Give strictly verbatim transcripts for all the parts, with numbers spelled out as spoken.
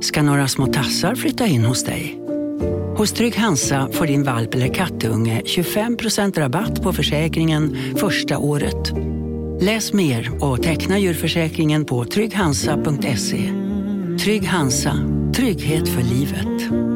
Ska några små tassar flytta in hos dig? Hos Trygg Hansa får din valp eller kattunge tjugofem procent rabatt på försäkringen första året. Läs mer och teckna djurförsäkringen på trygg hansa punkt se. Trygg Hansa, trygghet för livet.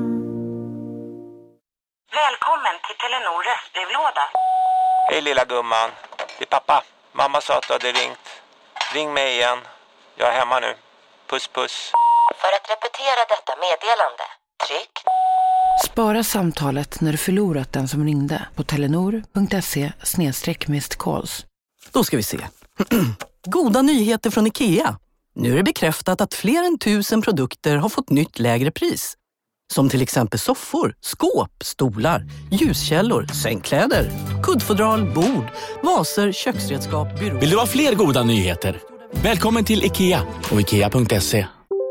Välkommen till Telenor röstbrevlåda. Hej lilla gumman, det är pappa. Mamma sa att du hade ringt. Ring mig igen. Jag är hemma nu. Puss puss. För att repetera detta meddelande, tryck. Spara samtalet när du förlorat den som ringde på telenor punkt se snedstreck missed calls. Då ska vi se. Goda nyheter från IKEA. Nu är det bekräftat att fler än tusen produkter har fått nytt lägre pris. Som till exempel soffor, skåp, stolar, ljuskällor, sängkläder, kuddfodral, bord, vaser, köksredskap, byråer. Vill du ha fler goda nyheter? Välkommen till IKEA och ikea punkt se.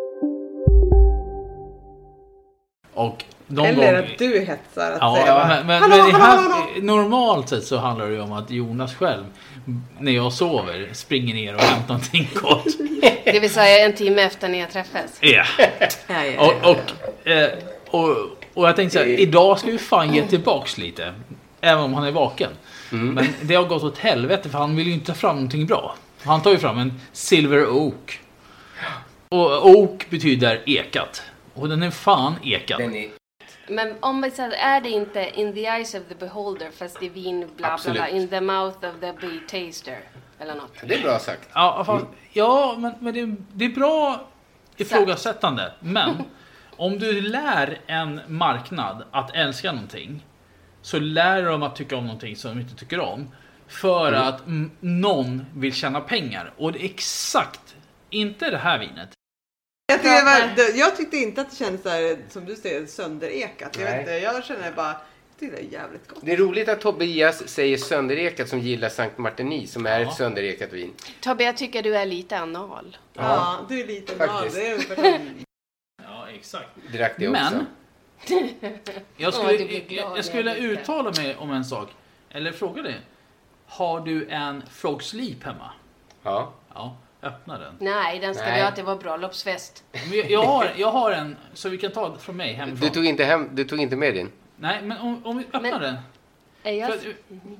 Och de Eller gång... att du hetsar att ja, säga ja, men, men, hallå, men det här, hallå, hallå. normalt sett så handlar det ju om att Jonas själv, när jag sover, springer ner och hämtar någonting kort. Det vill säga en timme efter när jag träffas. Ja. Ja, ja, Och, ja, och, eh, och, och jag tänkte så här, idag ska vi fan ge tillbaks lite. Även om han är vaken. Mm. Men det har gått åt helvete, för han vill ju inte ta fram någonting bra. Han tar ju fram en Silver Oak. Och Oak betyder ekat. Och den är fan ekad. Den är... Men om vi säger, är det inte in the eyes of the beholder fast det är vin bla bla Absolut. bla, in the mouth of the bee taster eller något? Det är bra sagt. Ja, fast, ja men, men det, det är bra ifrågasättande. Men om du lär en marknad att älska någonting, så lär de att tycka om någonting som de inte tycker om. För mm. att m- någon vill tjäna pengar. Och det är exakt inte det här vinet. Jag, tyckte det var, jag tyckte inte att det kändes så här, som du säger, sönderekat. Jag, Nej. vet inte, jag känner bara, jag tyckte det är jävligt gott. Det är roligt att Tobias säger sönderekat som gillar Sankt Martini, som är Ja. ett sönderekat vin. Tobbe, jag tycker du är lite anal. Ja, Ja, du är lite faktiskt. mal. Det är ungefär som... Ja, exakt. Drack det Men också. jag Åh, skulle, du blir glad jag, jag skulle när jag vet uttala mig om en sak. Eller fråga dig. Har du en Frog Sleep hemma? Ja. Ja, öppna den. Nej, den ska Nej. vi ha till vår bröllopsfest. Men jag, jag, har, jag har en, så vi kan ta från mig hemifrån. Du tog inte hem, du tog inte med din. Nej, men om, om vi öppnar Men- den. Är jag... För,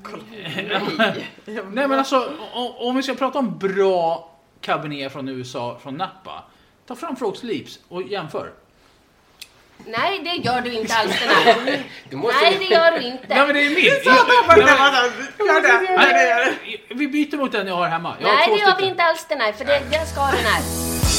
nej men alltså, om, om vi ska prata om bra Cabernet från U S A, från Napa. Ta fram Frog Sleeps och jämför. Nej, det gör du inte alls den här. Du måste... Nej, det gör du inte. Nej men det är min. Så då, Jag- bara, nej, men- gör det, gör det, gör det. Nej, vi byter mot den jag har hemma. Jag har Nej, två det gör vi stycken. inte alls den här, för det, den ska den här.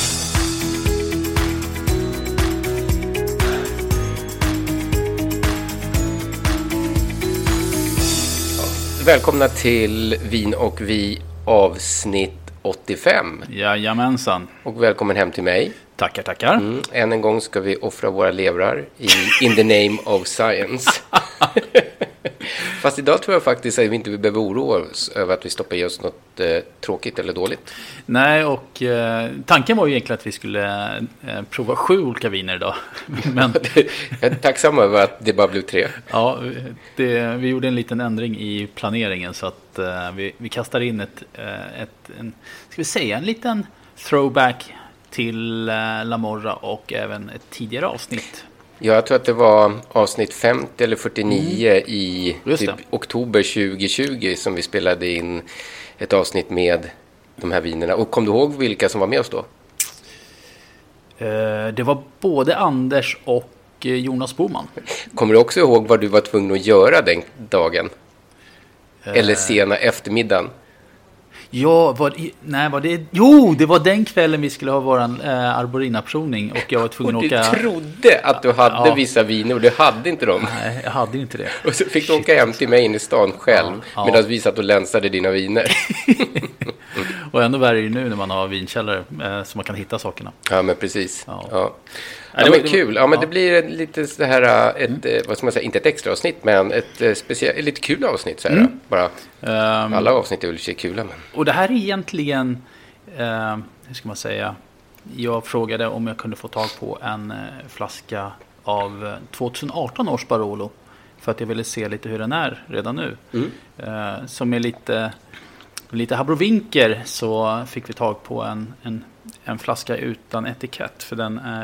Välkomna till Vin och vi avsnitt åttiofem. Jajamensan. Och välkommen hem till mig. Tackar, tackar. Mm. Än en gång ska vi offra våra levrar i In the name of science. Fast idag tror jag faktiskt att vi inte behöver oroa oss över att vi stoppar i oss något eh, tråkigt eller dåligt. Nej, och eh, tanken var ju egentligen att vi skulle eh, prova sju olika viner idag. Men Jag är tacksam över att det bara blev tre. ja, det, vi gjorde en liten ändring i planeringen så att eh, vi, vi kastar in ett, eh, ett en, ska vi säga, en liten throwback till eh, La Morra och även ett tidigare avsnitt. Ja, jag tror att det var avsnitt femtio eller fyrtionio mm. i Just typ det. oktober tjugohundratjugo som vi spelade in ett avsnitt med de här vinerna. Och kom du ihåg vilka som var med oss då? Eh, det var både Anders och eh, Jonas Boman. Kommer du också ihåg vad du var tvungen att göra den dagen? Eh, Eller sena eftermiddagen? Ja, var, nej, var det, jo, det var den kvällen vi skulle ha våran eh, arborinaprovning och jag var tvungen Och att du åka... trodde att du hade Ja. vissa viner och du hade inte dem. Nej, jag hade inte det. Och så fick du åka hem till mig in i stan själv Ja, ja. medan vi satt och länsade dina viner. Och ändå värre är det ju nu när man har vinkällare eh, så man kan hitta sakerna. Ja, men precis. Ja. Ja. Ja. Ja, Ja, det var- men det var- kul. Ja, men ja. det blir ett lite så här, ett, mm. vad ska man säga, inte ett extra avsnitt, men ett eh, speciellt, lite kul avsnitt så här. Mm. Bara, Um, alla avsnitt är väl sig kula, men. och det här är egentligen, eh, hur ska man säga, jag frågade om jag kunde få tag på en eh, flaska av eh, tjugoarton års Barolo för att jag ville se lite hur den är redan nu. Mm. Eh, som är lite, lite habrovinker så fick vi tag på en, en, en flaska utan etikett för den är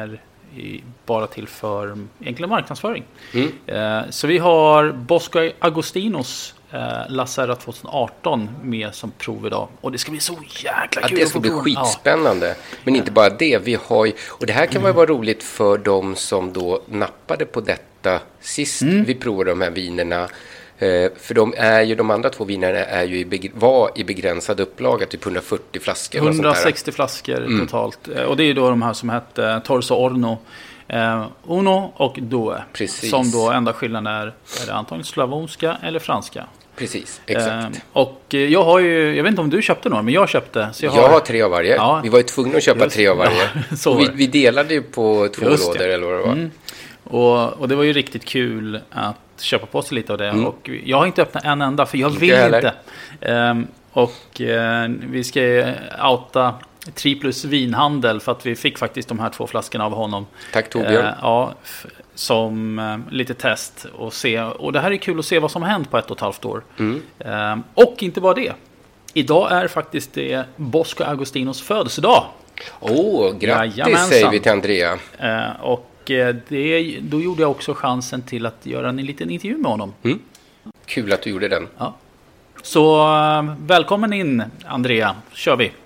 i, bara till för enkel marknadsföring. Mm. Eh, så vi har Bosco Agostinos eh, La Serra tjugoarton med som prov idag. Och det ska bli så jäkla ja, kul. Det ska bli skitspännande. Ja. Men inte bara det. Vi har ju, och det här kan mm. vara roligt för de som då nappade på detta sist mm. vi provade de här vinerna. Eh, för de är ju, de andra två vinerna är ju i, var i begränsad upplaga, typ hundrafyrtio flaskor. hundrasextio flaskor mm. totalt. Och det är ju då de här som hette Torso Orno, eh, Uno och Due. Precis. Som då enda skillnaden är, är det antagligen slavonska eller franska. Precis, exakt. Eh, och jag har ju, jag vet inte om du köpte några, men jag köpte. Så jag, har, jag har tre av varje. Ja, vi var ju tvungna att köpa just, tre av varje. Ja, så vi, vi delade ju på två just lådor det. Eller vad det var. Mm. Och, och det var ju riktigt kul att köpa på sig lite av det. Mm. Och jag har inte öppnat en enda, för jag vill inte. inte. Um, och uh, vi ska outa Triplus vinhandel, för att vi fick faktiskt de här två flaskorna av honom. Tack Torbjörn. Uh, ja, f- som uh, lite test och se. Och det här är kul att se vad som har hänt på ett och ett halvt år. Mm. Um, och inte bara det. Idag är faktiskt det Bosco Agostinos födelsedag. Åh, oh, grattis Jajamensan. Säger vi till Andrea. Uh, och Det, då gjorde jag också chansen till att göra en liten intervju med honom. Mm. Kul att du gjorde den. Ja. Så välkommen in, Andrea. Kör vi.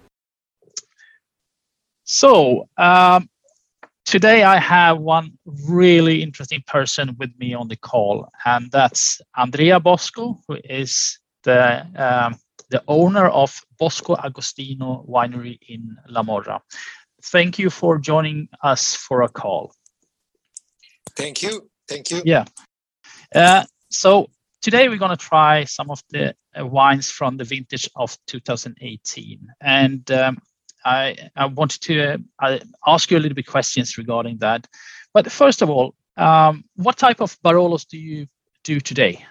So, um, today I have one really interesting person with me on the call, and that's Andrea Bosco, who is the um, the owner of Bosco Agostino Winery in La Morra. Thank you for joining us for a call. Thank you. Thank you. Yeah. Uh, so today we're going to try some of the uh, wines from the vintage of two thousand eighteen. And um, I, I wanted to uh, ask you a little bit questions regarding that. But first of all, um, what type of Barolos do you do today?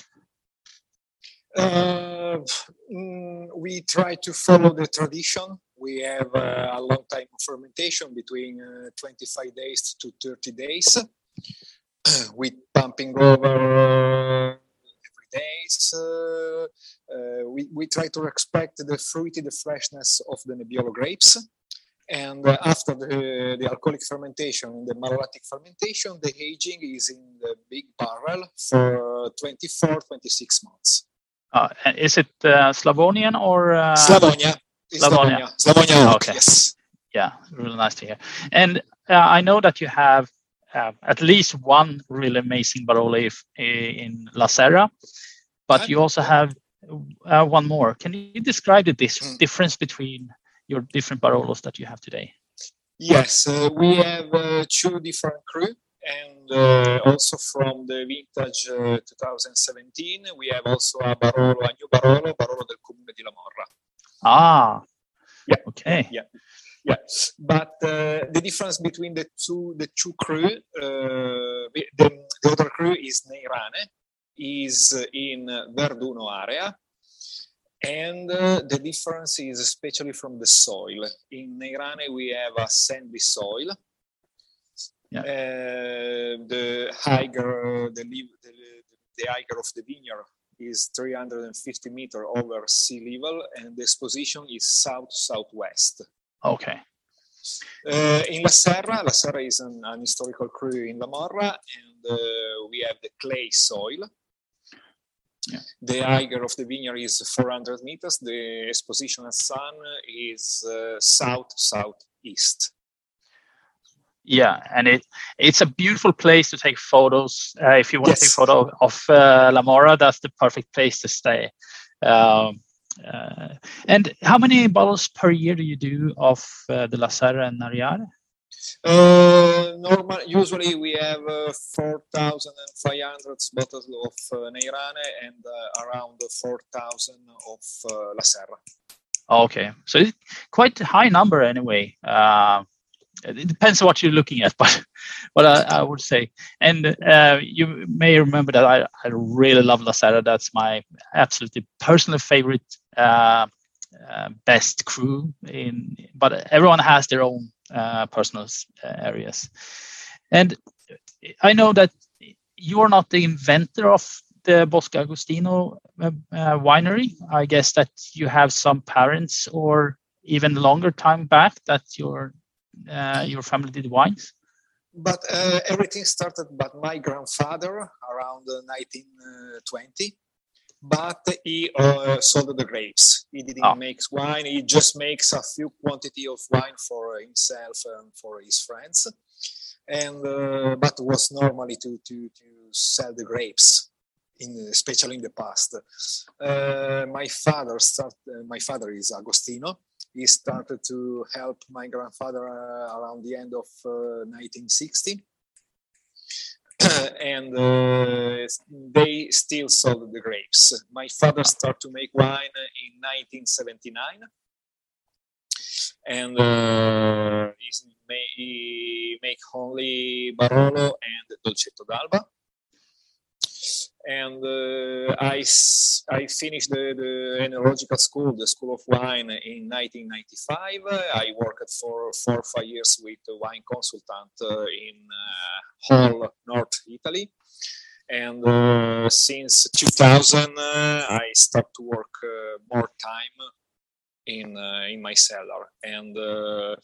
Uh, mm, we try to follow the tradition. We have uh, a long time of fermentation between uh, twenty-five days to thirty days with pumping over uh, every day. Uh, uh, we, we try to respect the fruity, the freshness of the Nebbiolo grapes. And uh, after the, the alcoholic fermentation, the malolactic fermentation, the aging is in the big barrel for twenty-four, twenty-six months. Uh, is it uh, Slavonian or? Uh... Slavonia. Slavonia. Slavonia. Okay. Yes. Yeah, really nice to hear. And uh, I know that you have uh, at least one really amazing Barolo in La Serra, but you also have uh, one more. Can you describe the dis- mm. difference between your different Barolos that you have today? Yes, uh, we have uh, two different cru, and uh, also from the vintage uh, twenty seventeen, we have also a Barolo, a new Barolo, Barolo del Comune di La Morra. Ah, yeah, okay, yeah, yeah. But uh, the difference between the two, the two cru, uh, the, the other cru is Neirane, is in Verduno area, and uh, the difference is especially from the soil. In Neirane we have a sandy soil. Yeah. Uh, the higher the, the the higher of the vineyard is three hundred fifty meters over sea level, and the exposition is south-southwest. Okay. Uh, in La Serra, La Serra is an, an historical cru in La Morra, and uh, we have the clay soil. Yeah. The higher of the vineyard is four hundred meters. The exposition of sun is uh, south-southeast. Yeah, and it it's a beautiful place to take photos. Uh, if you want yes. to take a photo of uh, La Morra, that's the perfect place to stay. Um, uh, and how many bottles per year do you do of uh, the La Serra and Nariare? Uh, normal, usually we have uh, four thousand five hundred bottles of uh, Neirane and uh, around four thousand of uh, La Serra. Okay, so it's quite a high number anyway. Uh, It depends on what you're looking at, but but I, I would say, and uh, you may remember that I, I really love La Serra. That's my absolutely personal favorite, uh, uh, best cru. In but everyone has their own uh, personal uh, areas, and I know that you're not the inventor of the Bosco Agostino uh, uh, winery. I guess that you have some parents or even longer time back that you're. Uh, your family did wines? but uh, everything started by my grandfather around uh, nineteen twenty. But he uh, sold the grapes. He didn't oh. make wine. He just makes a few quantity of wine for himself and for his friends. And uh, but it was normally to, to, to sell the grapes, in, especially in the past. Uh, my father start. Uh, my father is Agostino. He started to help my grandfather uh, around the end of uh, nineteen sixty. And uh, they still sold the grapes. My father started to make wine in nineteen seventy-nine, and uh, he make only Barolo and Dolcetto d'Alba. And uh, I, I finished the, the enological school, the School of Wine, in nineteen ninety-five. I worked for four or five years with a wine consultant uh, in uh, Hull, North Italy. And uh, since two thousand, uh, I started to work uh, more time in uh, in my cellar. And uh,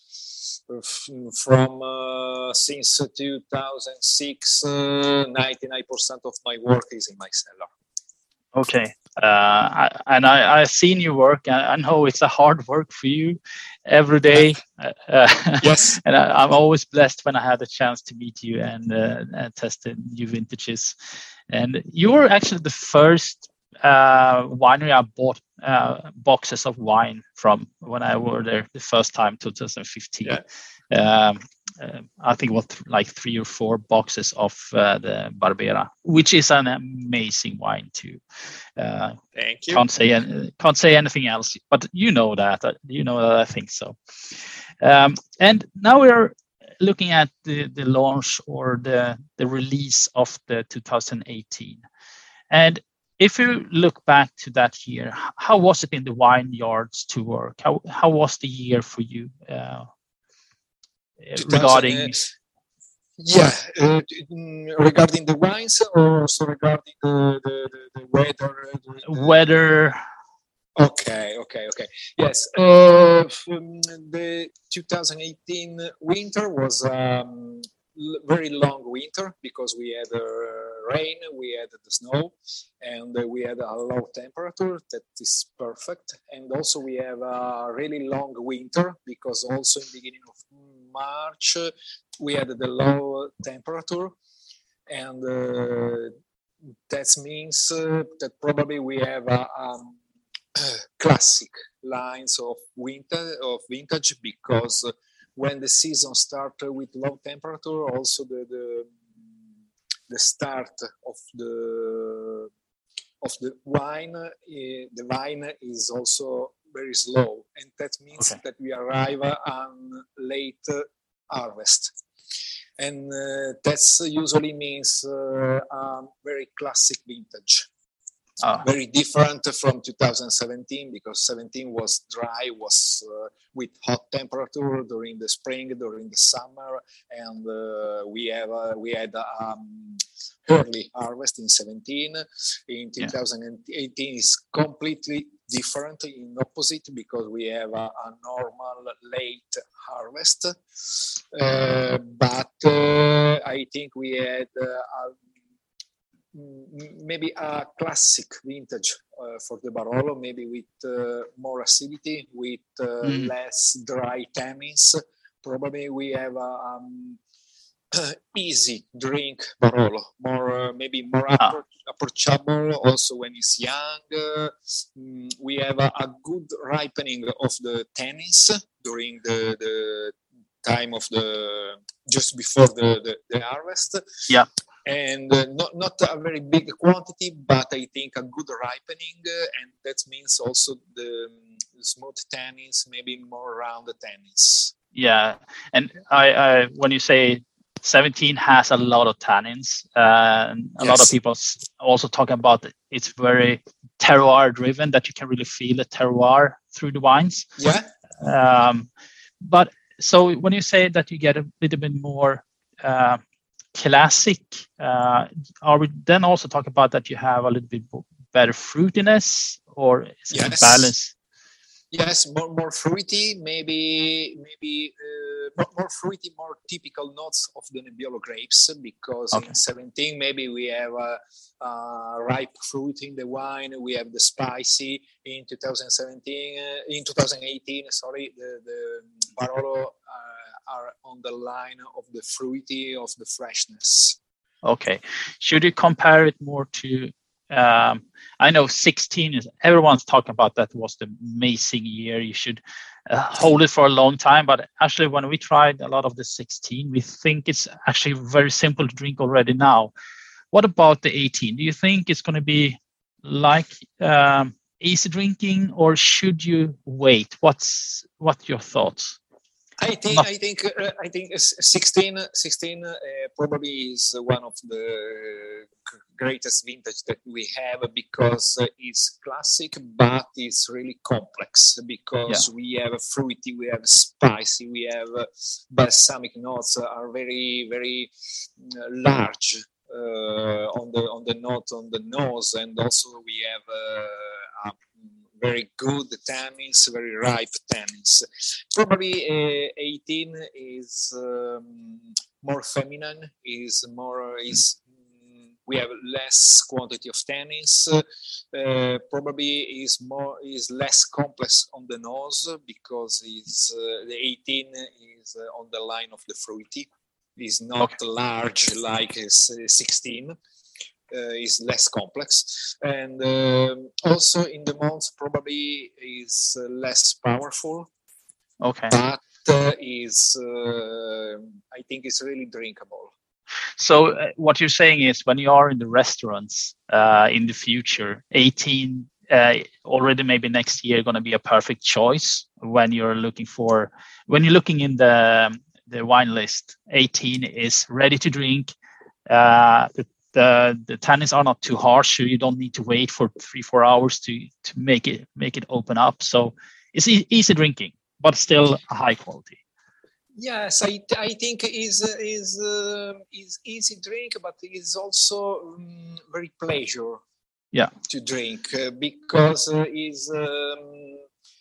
from uh, since two thousand six, uh, ninety-nine percent of my work is in my cellar. Okay, uh, I, and I, I've seen you work, and I know it's a hard work for you every day. Uh, yes, and I, I'm always blessed when I have the chance to meet you and, uh, and test the new vintages. And you were actually the first uh, winery I bought uh, boxes of wine from when I were there the first time, two thousand fifteen. Yeah. Um, uh, I think it was th- like three or four boxes of uh, the Barbera, which is an amazing wine too. Uh, Thank you. Can't say any, can't say anything else, but you know that. You know that I think so. Um, and now we're looking at the, the launch or the the release of the two thousand eighteen. And if you look back to that year, how was it in the vineyards to work? How how was the year for you? Uh, regarding yeah uh, regarding the wines, or also regarding the, the, the, the weather weather okay okay okay yes uh, the two thousand eighteen winter was um very long winter because we had uh, rain, we had the snow, and uh, we had a low temperature that is perfect. And also we have a really long winter because also in the beginning of March we had the low temperature, and uh, that means uh, that probably we have a um, classic lines of winter of vintage because uh, when the season starts with low temperature, also the, the the start of the of the wine, uh, the wine is also very slow, and that means okay. that we arrive on late harvest, and uh, that usually means uh, a very classic vintage. Oh. Very different from two thousand seventeen because seventeen was dry, was uh, with hot temperature during the spring, during the summer, and uh, we have uh, we had um, early harvest in seventeen. In two thousand eighteen yeah. is completely different, in opposite, because we have a, a normal late harvest. Uh, but uh, I think we had uh, a maybe a classic vintage uh, for the Barolo, maybe with uh, more acidity, with uh, mm. less dry tannins. Probably we have a um, easy drink Barolo, more uh, maybe more ah. approachable. Also, when it's young, uh, we have a, a good ripening of the tannins during the, the time of the just before the, the, the harvest. Yeah. And uh, not not a very big quantity, but I think a good ripening, uh, and that means also the um, smooth tannins, maybe more round the tannins. Yeah, and I, I when you say seventeen has a lot of tannins, uh, and a yes. lot of people also talk about it. It's very terroir driven, that you can really feel the terroir through the wines. Yeah. Um, but so when you say that you get a little bit more uh, classic, uh, are we then also talk about that you have a little bit better fruitiness, or is yes. it balance? Yes, more more fruity, maybe maybe uh, more, more fruity, more typical notes of the Nebbiolo grapes, because Okay. in seventeen maybe we have uh, uh, ripe fruit in the wine, we have the spicy. In twenty seventeen, uh, in twenty eighteen, sorry, the, the Barolo uh, are on the line of the fruity, of the freshness. Okay. Should you compare it more to? Um, I know sixteen is everyone's talking about that was the amazing year. You should uh, hold it for a long time. But actually, when we tried a lot of the sixteen, we think it's actually very simple to drink already now. What about the eighteen? Do you think it's going to be like um, easy drinking, or should you wait? What's what's your thoughts? I think Not- I think uh, I think sixteen, sixteen uh, probably is one of the greatest vintage that we have, because it's classic, but it's really complex, because Yeah. we have fruity, we have spicy, we have uh, balsamic notes are very very large uh, on the on the note on the nose, and also we have uh, a very good tannins, very ripe tannins. Probably uh, eighteen is um, more feminine, is more is mm, we have less quantity of tannins. Uh, probably is more is less complex on the nose, because is uh, the eighteen is uh, on the line of the fruity. Is not Okay. large like uh, sixteen. Uh, is less complex, and um also in the months probably is uh, less powerful, Okay. but uh, is uh, I think it's really drinkable. So uh, what you're saying is, when you are in the restaurants uh, in the future, eighteen uh, already maybe next year going to be a perfect choice when you're looking for when you're looking in the the wine list. eighteen is ready to drink. Uh, the the the tannins are not too harsh, so you don't need to wait for three four hours to to make it make it open up. So it's e- easy drinking, but still a high quality. Yes, I I think is is uh, is easy drink, but is also um, very pleasure. Yeah. To drink uh, because uh, is um,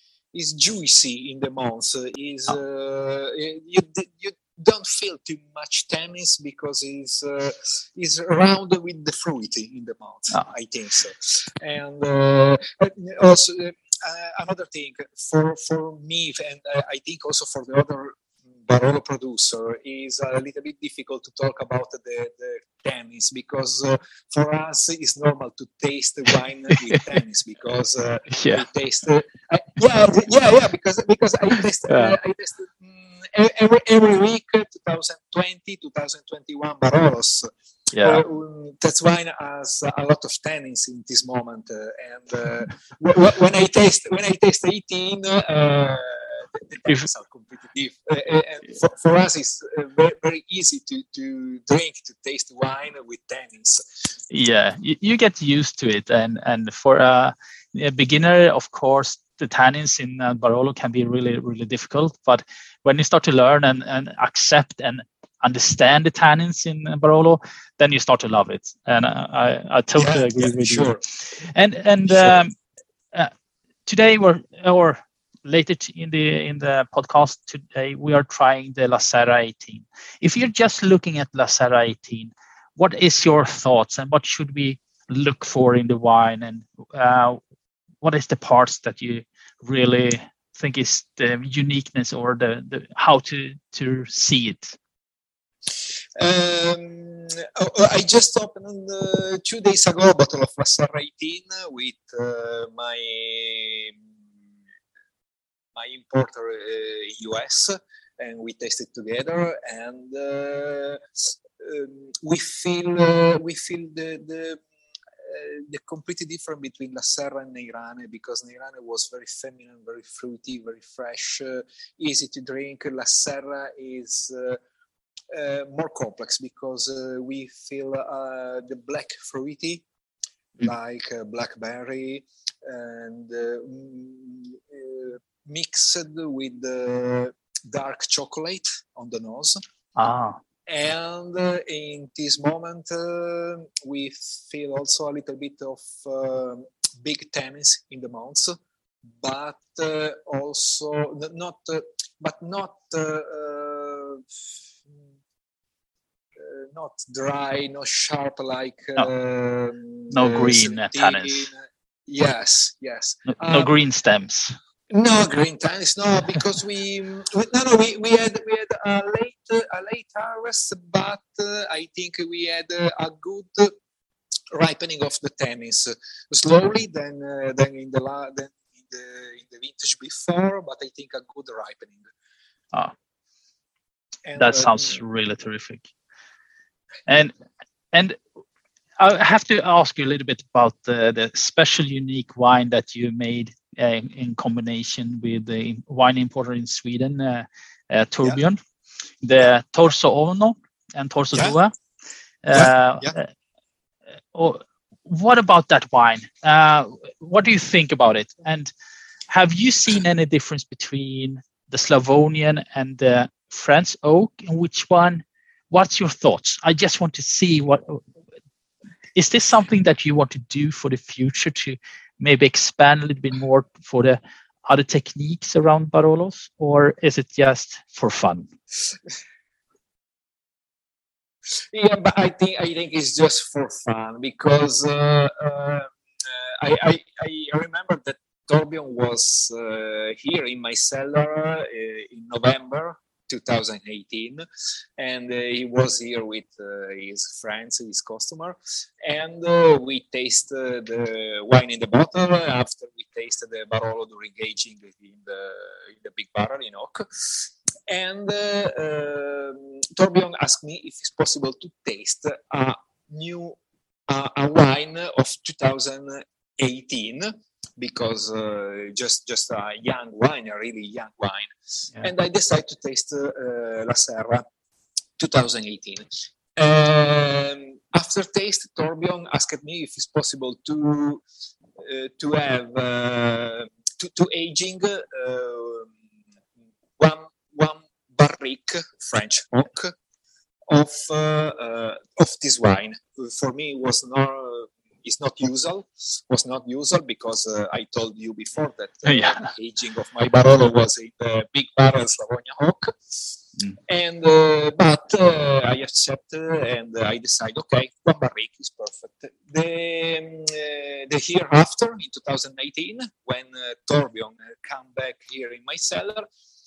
is juicy in the months. Uh, is uh, you you don't feel too much tannins, because it's uh, is around with the fruity in the mouth. Oh. I think so, and uh, also uh, another thing for for me, and uh, I think also for the other Barolo producer, is a little bit difficult to talk about the, the tannins, because uh, for us it's normal to taste the wine with tannins, because uh, Yeah. I taste uh, I, yeah yeah yeah because because I taste uh, Yeah. I taste um, every every week uh, twenty twenty twenty twenty-one Barolos. Yeah. Uh, that wine has a lot of tannins in this moment, uh, and uh, w- when I taste when I taste eighteen. Uh, the tannins are completely different. Uh, uh, for, for us, it's uh, very, very easy to, to drink, to taste wine with tannins. Yeah, you, you get used to it, and and for a, a beginner, of course, the tannins in uh, Barolo can be really really difficult. But when you start to learn and, and accept and understand the tannins in uh, Barolo, then you start to love it. And uh, I I totally Yeah, agree yeah, with sure. you. And and Sure. um, uh, today we're or later t- in the in the podcast today we are trying the La Serra eighteen. If you're just looking at La Serra eighteen, what is your thoughts, and what should we look for in the wine, and uh, what is the parts that you really think is the uniqueness, or the, the how to to see it? Um, oh, I just opened uh, two days ago a bottle of La Serra eighteen with uh, my my importer uh, U S, and we tasted together, and uh, um, we feel uh, we feel the the uh, the completely difference between La Serra and Negrane, because Negrane was very feminine, very fruity, very fresh, uh, easy to drink. La Serra is uh, uh, more complex, because uh, we feel uh, the black fruity, like uh, blackberry, and uh, mm, uh, mixed with the dark chocolate on the nose. Ah. And uh, in this moment, uh, we feel also a little bit of uh, big tannins in the mouth, but uh, also not, uh, but not, uh, uh, uh, not dry, not sharp like no, uh, no uh, green uh, tannins. Yes, yes. No, no um, green stems. No green tannins, no, because we, we no no we, we had we had a late a late harvest, but uh, I think we had uh, a good ripening of the tannins slowly than uh, than in the la- than in the in the vintage before, but I think a good ripening. Ah, and, that uh, sounds really terrific. And and I have to ask you a little bit about the, the special unique wine that you made uh, in combination with the wine importer in Sweden, uh, uh, Tourbillon, yeah. the yeah. Torso Ono and Torso yeah. Due. Uh, yeah. Yeah. Uh, oh, what about that wine? Uh, what do you think about it? And have you seen any difference between the Slavonian and the French oak? And which one? What's your thoughts? I just want to see what. Is this something that you want to do for the future to maybe expand a little bit more for the other techniques around Barolos, or is it just for fun? Yeah, but I think I think it's just for fun because uh, uh, I, I I remember that Tourbillon was uh, here in my cellar uh, in November two thousand eighteen, and uh, he was here with uh, his friends, his customer, and uh, we tasted the wine in the bottle. After we tasted the Barolo during aging in the in the big barrel in oak, and uh, um, Tourbillon asked me if it's possible to taste a new uh, a wine of two thousand eighteen. Because uh, just just a young wine, a really young wine, yeah. And I decided to taste uh, La Serra twenty eighteen. Um, after taste, Tourbillon asked me if it's possible to uh, to have uh, to, to aging uh, one one barrique French oak of uh, uh, of this wine. For me, it was not. It's not usual. Was not usual because uh, I told you before that uh, yeah. the aging of my Barolo was in the big barrel Slavonia oak, mm. and uh, but uh, I accepted and I decided okay, one barrique is perfect. The um, uh, the year after in twenty eighteen when uh, Tourbillon came back here in my cellar,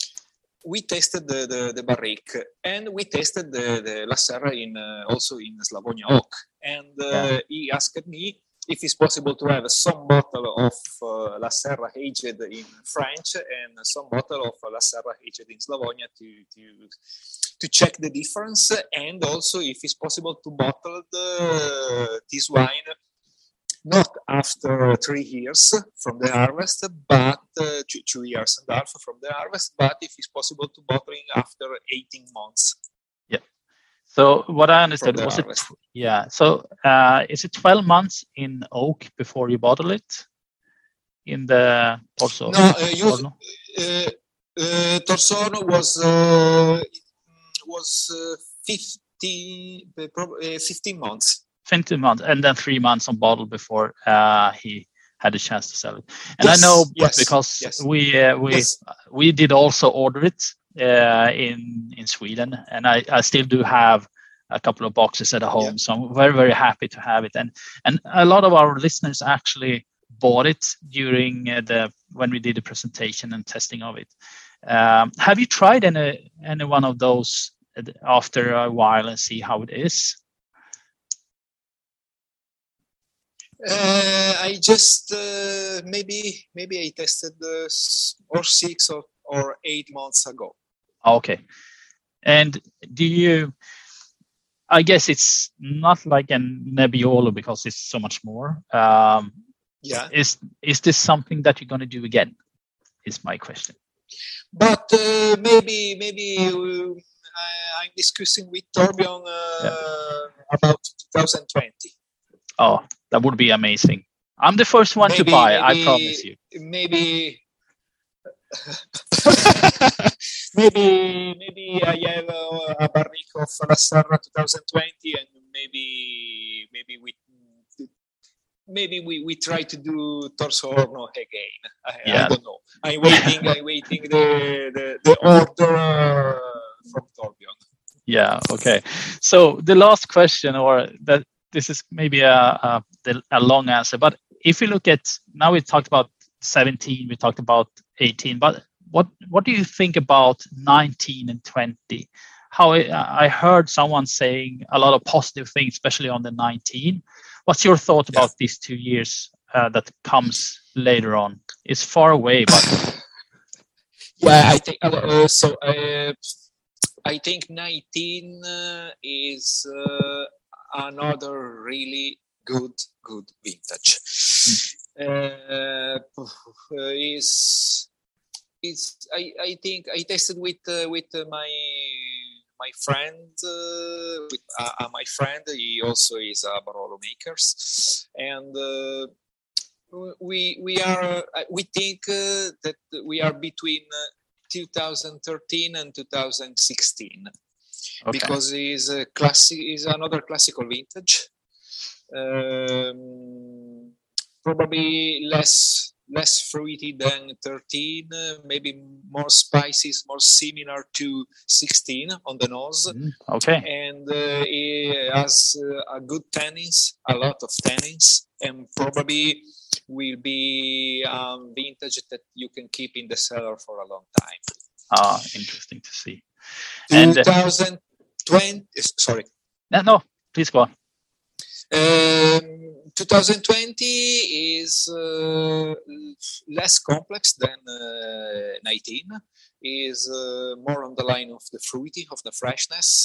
we tasted the, the, the barrique and we tasted the, the La Serra in uh, also in Slavonia oak. And uh, yeah. he asked me if it's possible to have some bottle of uh, La Serra aged in French and some bottle of La Serra aged in Slavonia to, to, to check the difference, and also if it's possible to bottle the, this wine not after three years from the harvest, but uh, two, two years and a half from the harvest, but if it's possible to bottling after eighteen months. Yeah. So what I understood was harvest. it, yeah. So uh, is it twelve months in oak before you bottle it? In the Torso? No, uh, use, uh, uh, Torsono was uh, was uh, fifteen, uh, fifteen months. fifteen months, and then three months on bottle before uh, he had a chance to sell it. And yes, I know yes, because yes. we uh, we yes. we did also order it uh, in in Sweden, and I, I still do have a couple of boxes at home. Yeah. So I'm very very happy to have it, and and a lot of our listeners actually bought it during uh, the when we did the presentation and testing of it. Um, have you tried any any one of those after a while and see how it is? Uh, I just uh, maybe maybe I tested uh, or six or, or eight months ago. Okay, and do you? I guess it's not like a Nebbiolo because it's so much more. Um, yeah. Is is this something that you're going to do again? Is my question. But uh, maybe maybe uh, I, I'm discussing with Tourbillon uh, yeah. about twenty twenty. Oh, that would be amazing. I'm the first one maybe, to buy, maybe, I promise you. Maybe, maybe, maybe I have a, a barrique of La Serra twenty twenty, and maybe, maybe we, maybe we, we try to do Torsorno again. I, Yeah. I don't know. I'm waiting. I'm waiting the the, the order uh, from Torbjörn. Yeah. Okay. So the last question, or that this is maybe a, a a long answer, but if you look at now, we talked about seventeen, we talked about eighteen, but what what do you think about nineteen and twenty? How I, I heard someone saying a lot of positive things, especially on the nineteen. What's your thought about yeah. these two years uh, that comes later on? It's far away, but yeah, I think uh, so. Uh, I think nineteen uh, is uh, another really good good vintage. Mm. Uh, is is I, I think I tested with uh, with uh, my my friend uh, with uh, my friend. He also is a Barolo makers, and uh, we we are uh, we think uh, that we are between uh, two thousand thirteen and two thousand sixteen, okay. because is a classic is another classical vintage. Um, probably less less fruity than thirteen, uh, maybe more spices, more similar to sixteen on the nose. Mm, okay. And uh, it has uh, a good tannins, a lot of tannins, and probably will be um, vintage that you can keep in the cellar for a long time. Ah, interesting to see. And twenty twenty, uh, sorry. No, no, please go on. Um, twenty twenty is uh, less complex than uh, nineteen. Is uh, more on the line of the fruity, of the freshness.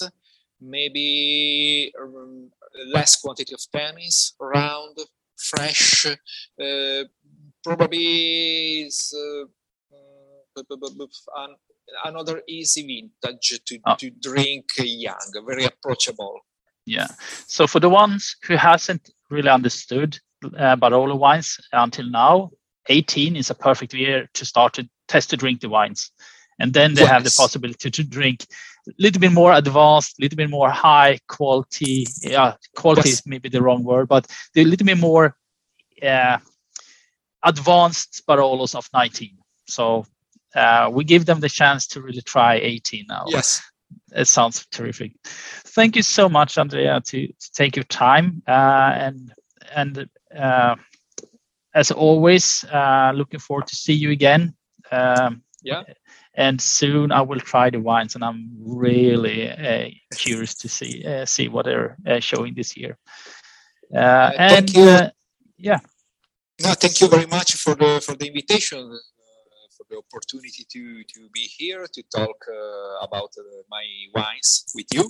Maybe um, less quantity of tannins, round, fresh. Uh, probably is uh, an, another easy vintage to, oh. to drink young, very approachable. Yeah. So for the ones who hasn't really understood uh, Barolo wines until now, eighteen is a perfect year to start to test to drink the wines. And then they yes. have the possibility to drink a little bit more advanced, a little bit more high quality. Yeah, quality yes. is maybe the wrong word, but a little bit more uh, advanced Barolos of nineteen. So uh, we give them the chance to really try eighteen now. Yes. It sounds terrific. Thank you so much, Andrea, to, to take your time. Uh, and and uh, as always, uh, looking forward to see you again. Um, yeah. And soon I will try the wines, and I'm really uh, curious to see uh, see what they're uh, showing this year. Uh, uh, and thank you. Uh, yeah. No, thank you very much for the for the invitation. For the opportunity to, to be here to talk uh, about uh, my wines with you.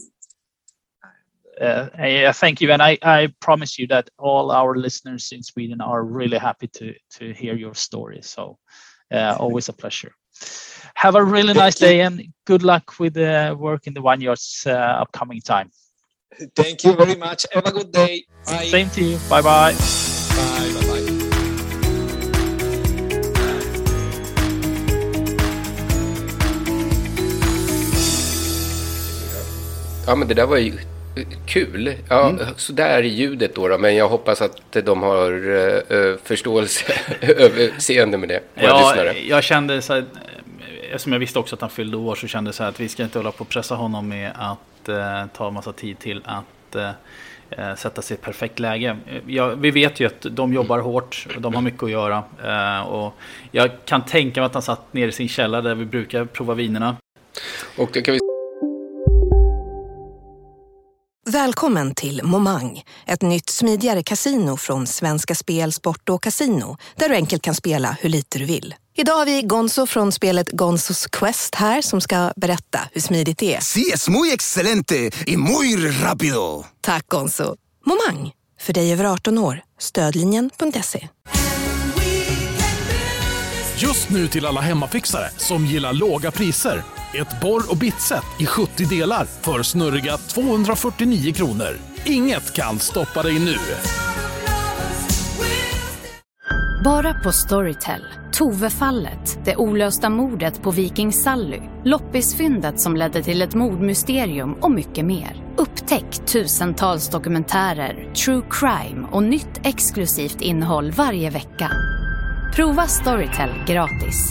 Uh, yeah, thank you. And I, I promise you that all our listeners in Sweden are really happy to, to hear your story. So uh, always a pleasure. Have a really thank nice you. day and good luck with the work in the vineyards uh, upcoming time. Thank you very much. Have a good day. Bye. Same to you. Bye-bye. Bye. Bye-bye. Ja, men det där var ju kul. Ja, mm. Så där är ljudet då, då, men jag hoppas att de har uh, förståelse, överseende med det. Ja, jag kände så här, eftersom jag visste också att han fyllde år, så kände jag så här att vi ska inte hålla på och pressa honom med att uh, ta en massa tid till att uh, sätta sig i ett perfekt läge. Ja, vi vet ju att de jobbar hårt och de har mycket att göra. Uh, och jag kan tänka mig att han satt ner i sin källare där vi brukar prova vinerna. Och det kan vi... Välkommen till Momang, ett nytt smidigare kasino från Svenska Spel, Sport och Casino, där du enkelt kan spela hur lite du vill. Idag har vi Gonzo från spelet Gonzos Quest här som ska berätta hur smidigt det är. Sí, es muy excelente y muy rápido. Tack Gonzo. Momang, för dig över arton år. Stödlinjen punkt se. Just nu till alla hemmafixare som gillar låga priser. Ett borr- och bitset i sjuttio delar för snurriga tvåhundrafyrtionio kronor. Inget kan stoppa dig nu. Bara på Storytel. Tove-fallet, det olösta mordet på Viking Sally, loppisfyndet som ledde till ett mordmysterium och mycket mer. Upptäck Upptäck tusentals dokumentärer, true crime och nytt exklusivt innehåll varje vecka. Prova Storytel gratis.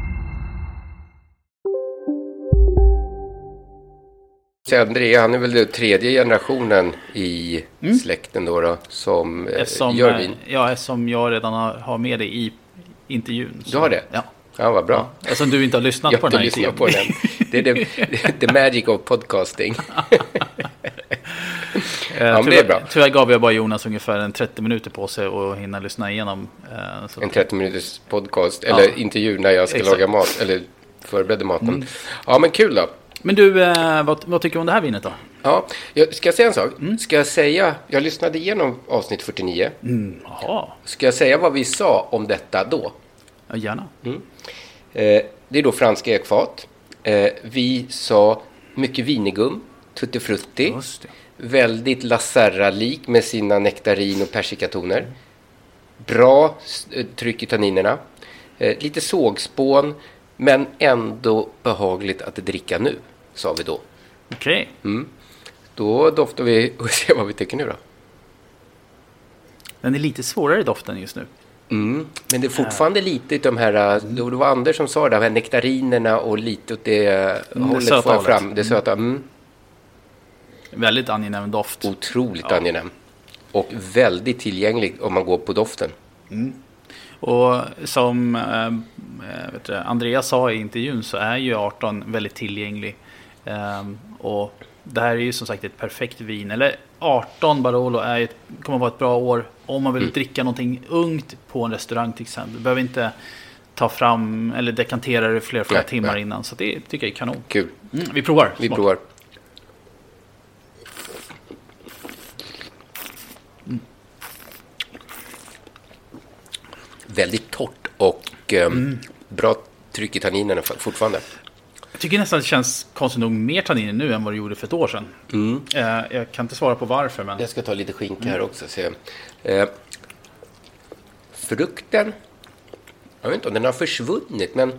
Så Andrea, han är väl den tredje generationen i mm. släkten då, då som eftersom, gör vin. Ja, eftersom jag redan har, har med det i intervjun. Så. Du har det? Ja. Ja, vad bra. Ja, eftersom du inte har lyssnat jag på den här intervjun. På den. Det är the, the magic of podcasting. Ja, men det är bra. Tyvärr gav jag bara Jonas ungefär en trettio minuter på sig och hinna lyssna igenom. Eh, så en trettio minuters podcast, eller ja. intervju när jag ska Exakt. laga mat, eller förbereda maten. Mm. Ja, men kul då. Men du, eh, vad, vad tycker du om det här vinet då? Ja, jag, ska jag säga en sak? Mm. Ska jag säga, jag lyssnade igenom avsnitt fyrtionio. Mm. Jaha. Ska jag säga vad vi sa om detta då? Ja, gärna. Mm. Eh, det är då franska ekfat. Eh, vi sa mycket vinigum, tutti frutti. Väldigt La Serra-lik med sina nektarin och persikatoner. Bra tryck i tanninerna. Eh, lite sågspån, men ändå behagligt att dricka nu, sa vi då. Okej. Okay. Mm. Då doftar vi och ser vad vi tycker nu då. Den är lite svårare i doften just nu. Mm, men det är fortfarande äh. lite de här, det var Anders som sa det, de här nektarinerna och lite åt det mm, hållet det får jag fram. Det söta. Mm. Väldigt angenäm doft. Otroligt ja. angenäm. Och väldigt tillgänglig om man går på doften. Mm. Och som äh, vet du, Andreas sa i intervjun så är ju arton väldigt tillgänglig. Ähm, och det här är ju som sagt ett perfekt vin. Eller arton Barolo är ett, kommer att vara ett bra år om man vill mm. dricka någonting ungt på en restaurang till exempel. Du behöver inte ta fram eller dekantera det flera, flera nej, timmar nej. innan. Så det tycker jag är kanon. Kul. Mm, vi provar. Vi Smak. provar. Mm. Väldigt torrt och um, mm. bra tryck i tanninerna fortfarande. Jag tycker nästan det känns konstigt nog mer tanniner nu än vad det gjorde för ett år sedan. Mm. Eh, jag kan inte svara på varför. Men... Jag ska ta lite skinka här också. Se. Eh, frukten, jag vet inte om den har försvunnit, men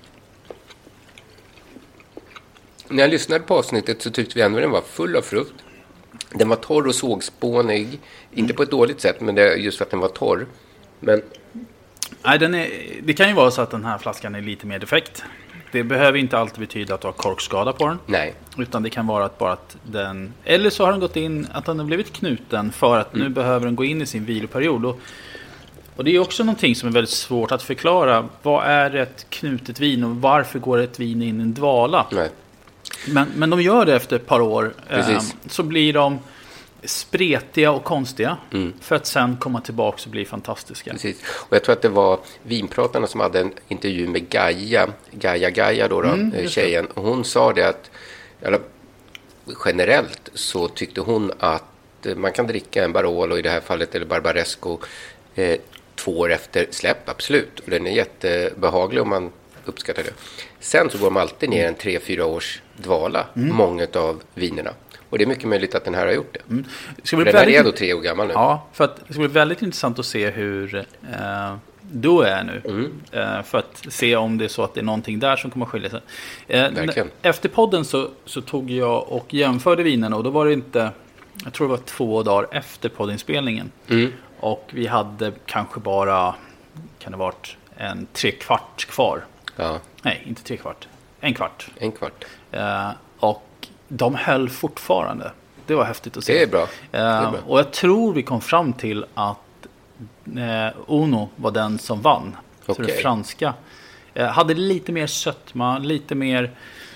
när jag lyssnade på avsnittet så tyckte vi ändå att den var full av frukt. Den var torr och sågspånig. Mm. Inte på ett dåligt sätt, men det är just för att den var torr. Men... Nej, den är, det kan ju vara så att den här flaskan är lite mer defekt. Det behöver inte alltid betyda att du har korkskada på den. Nej. Utan det kan vara att bara att den... Eller så har den gått in, att den har blivit knuten för att mm. nu behöver den gå in i sin viloperiod. Och, och det är också någonting som är väldigt svårt att förklara. Vad är ett knutet vin och varför går ett vin in i en dvala? Nej. Men, men de gör det efter ett par år. Eh, så blir de spretiga och konstiga mm. för att sen komma tillbaka och bli fantastiska. Precis. Och jag tror att det var vinpratarna som hade en intervju med Gaia, Gaia Gaia då, då mm, tjejen. Och hon sa det att eller, generellt så tyckte hon att man kan dricka en Barolo i det här fallet eller Barbaresco eh, två år efter släpp, absolut. Och den är jättebehaglig om man uppskattar det. Sen så går de alltid ner en tre, fyra års dvala, mm. många av vinerna. Och det är mycket möjligt att den här har gjort det. Mm. Det ska bli den väldigt... här är då tre år gammal nu. Ja, för att det ska bli väldigt intressant att se hur eh, du är nu. Mm. Eh, för att se om det är så att det är någonting där som kommer att skilja sig. Eh, efter podden så, så tog jag och jämförde vinerna. Och då var det inte, jag tror det var två dagar efter poddinspelningen. Mm. Och vi hade kanske bara, kan det varit en tre kvart kvar. Ja. Nej, inte tre kvart. En kvart. En kvart. Eh, och de höll fortfarande. Det var häftigt att se. Det är bra. Uh, det är bra. Och jag tror vi kom fram till att eh, Uno var den som vann. Okay. Så det franska. Eh, hade lite mer sötma, lite mer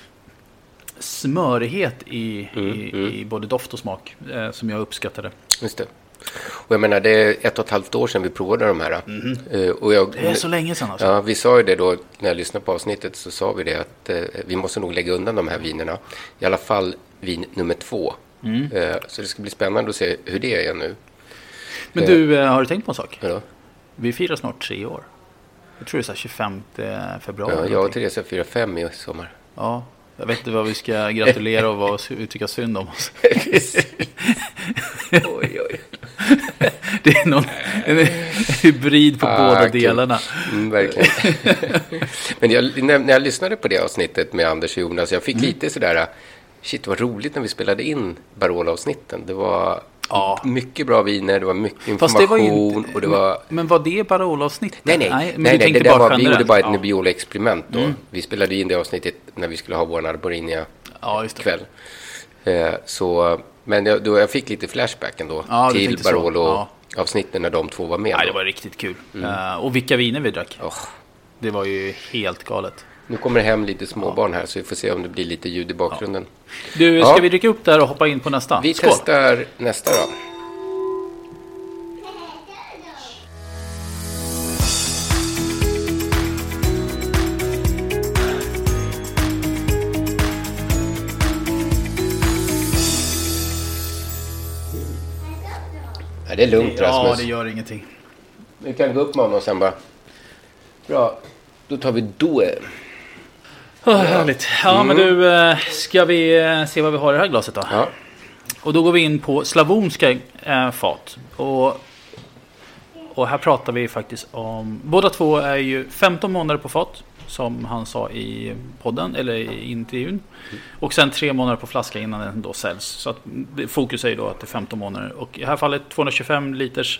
smörighet i, mm, i, mm. i både doft och smak eh, som jag uppskattade. Just det. Och jag menar, det är ett och ett halvt år sedan vi provade de här. Mm. Uh, och jag, det är så länge sedan alltså. Ja, vi sa ju det då när jag lyssnade på avsnittet, så sa vi det att uh, vi måste nog lägga undan de här vinerna. I alla fall vin nummer två. Mm. Uh, så det ska bli spännande att se hur det är nu. Men du, uh, har du tänkt på en sak? Ja. Vi firar snart tre år. Jag tror det är så här tjugofemte februari. Ja, jag och Therese firar fem i sommar. Ja, jag vet inte vad vi ska gratulera och vad uttrycka synd om oss. Oj, oj. Det är någon en hybrid på ah, båda cool. delarna. Mm, verkligen. Men jag, när, när jag lyssnade på det avsnittet med Anders och Jonas, jag fick mm. lite sådär shit vad roligt när vi spelade in Barolo-avsnitten. Det var ja. mycket bra viner, det var mycket information. Fast det var ju inte, och det var... Men var det Barolo-avsnittet? Nej, nej. nej, men nej, nej det där var, vi gjorde bara ett ja. Nebbiolo-experiment då. Mm. Vi spelade in det avsnittet när vi skulle ha vår Arborinja-kväll. Ja, eh, så, men jag, då, jag fick lite flashback ändå ja, till Barolo-avsnitten ja. när de två var med. Ja, det var riktigt kul. Mm. Uh, och vilka viner vi drack. Oh. Det var ju helt galet. Nu kommer det hem lite småbarn här så vi får se om det blir lite ljud i bakgrunden. Ja. Du, ska ja. vi dricka upp där och hoppa in på nästa? Vi Skål. testar nästa då. Ja, det är lugnt, Rasmus. Ja, det gör ingenting. Vi kan gå upp med honom sen bara. Bra, då tar vi Due. Oh, härligt. Ja, mm. men du, ska vi se vad vi har i det här glaset då? Ja. Och då går vi in på slavonska äh, fat. Och, och här pratar vi faktiskt om... Båda två är ju femton månader på fat, som han sa i podden, eller i intervjun. Mm. Och sen tre månader på flaska innan den då säljs. Så att fokus är ju då att det är femton månader. Och i det här fallet tvåhundratjugofem liters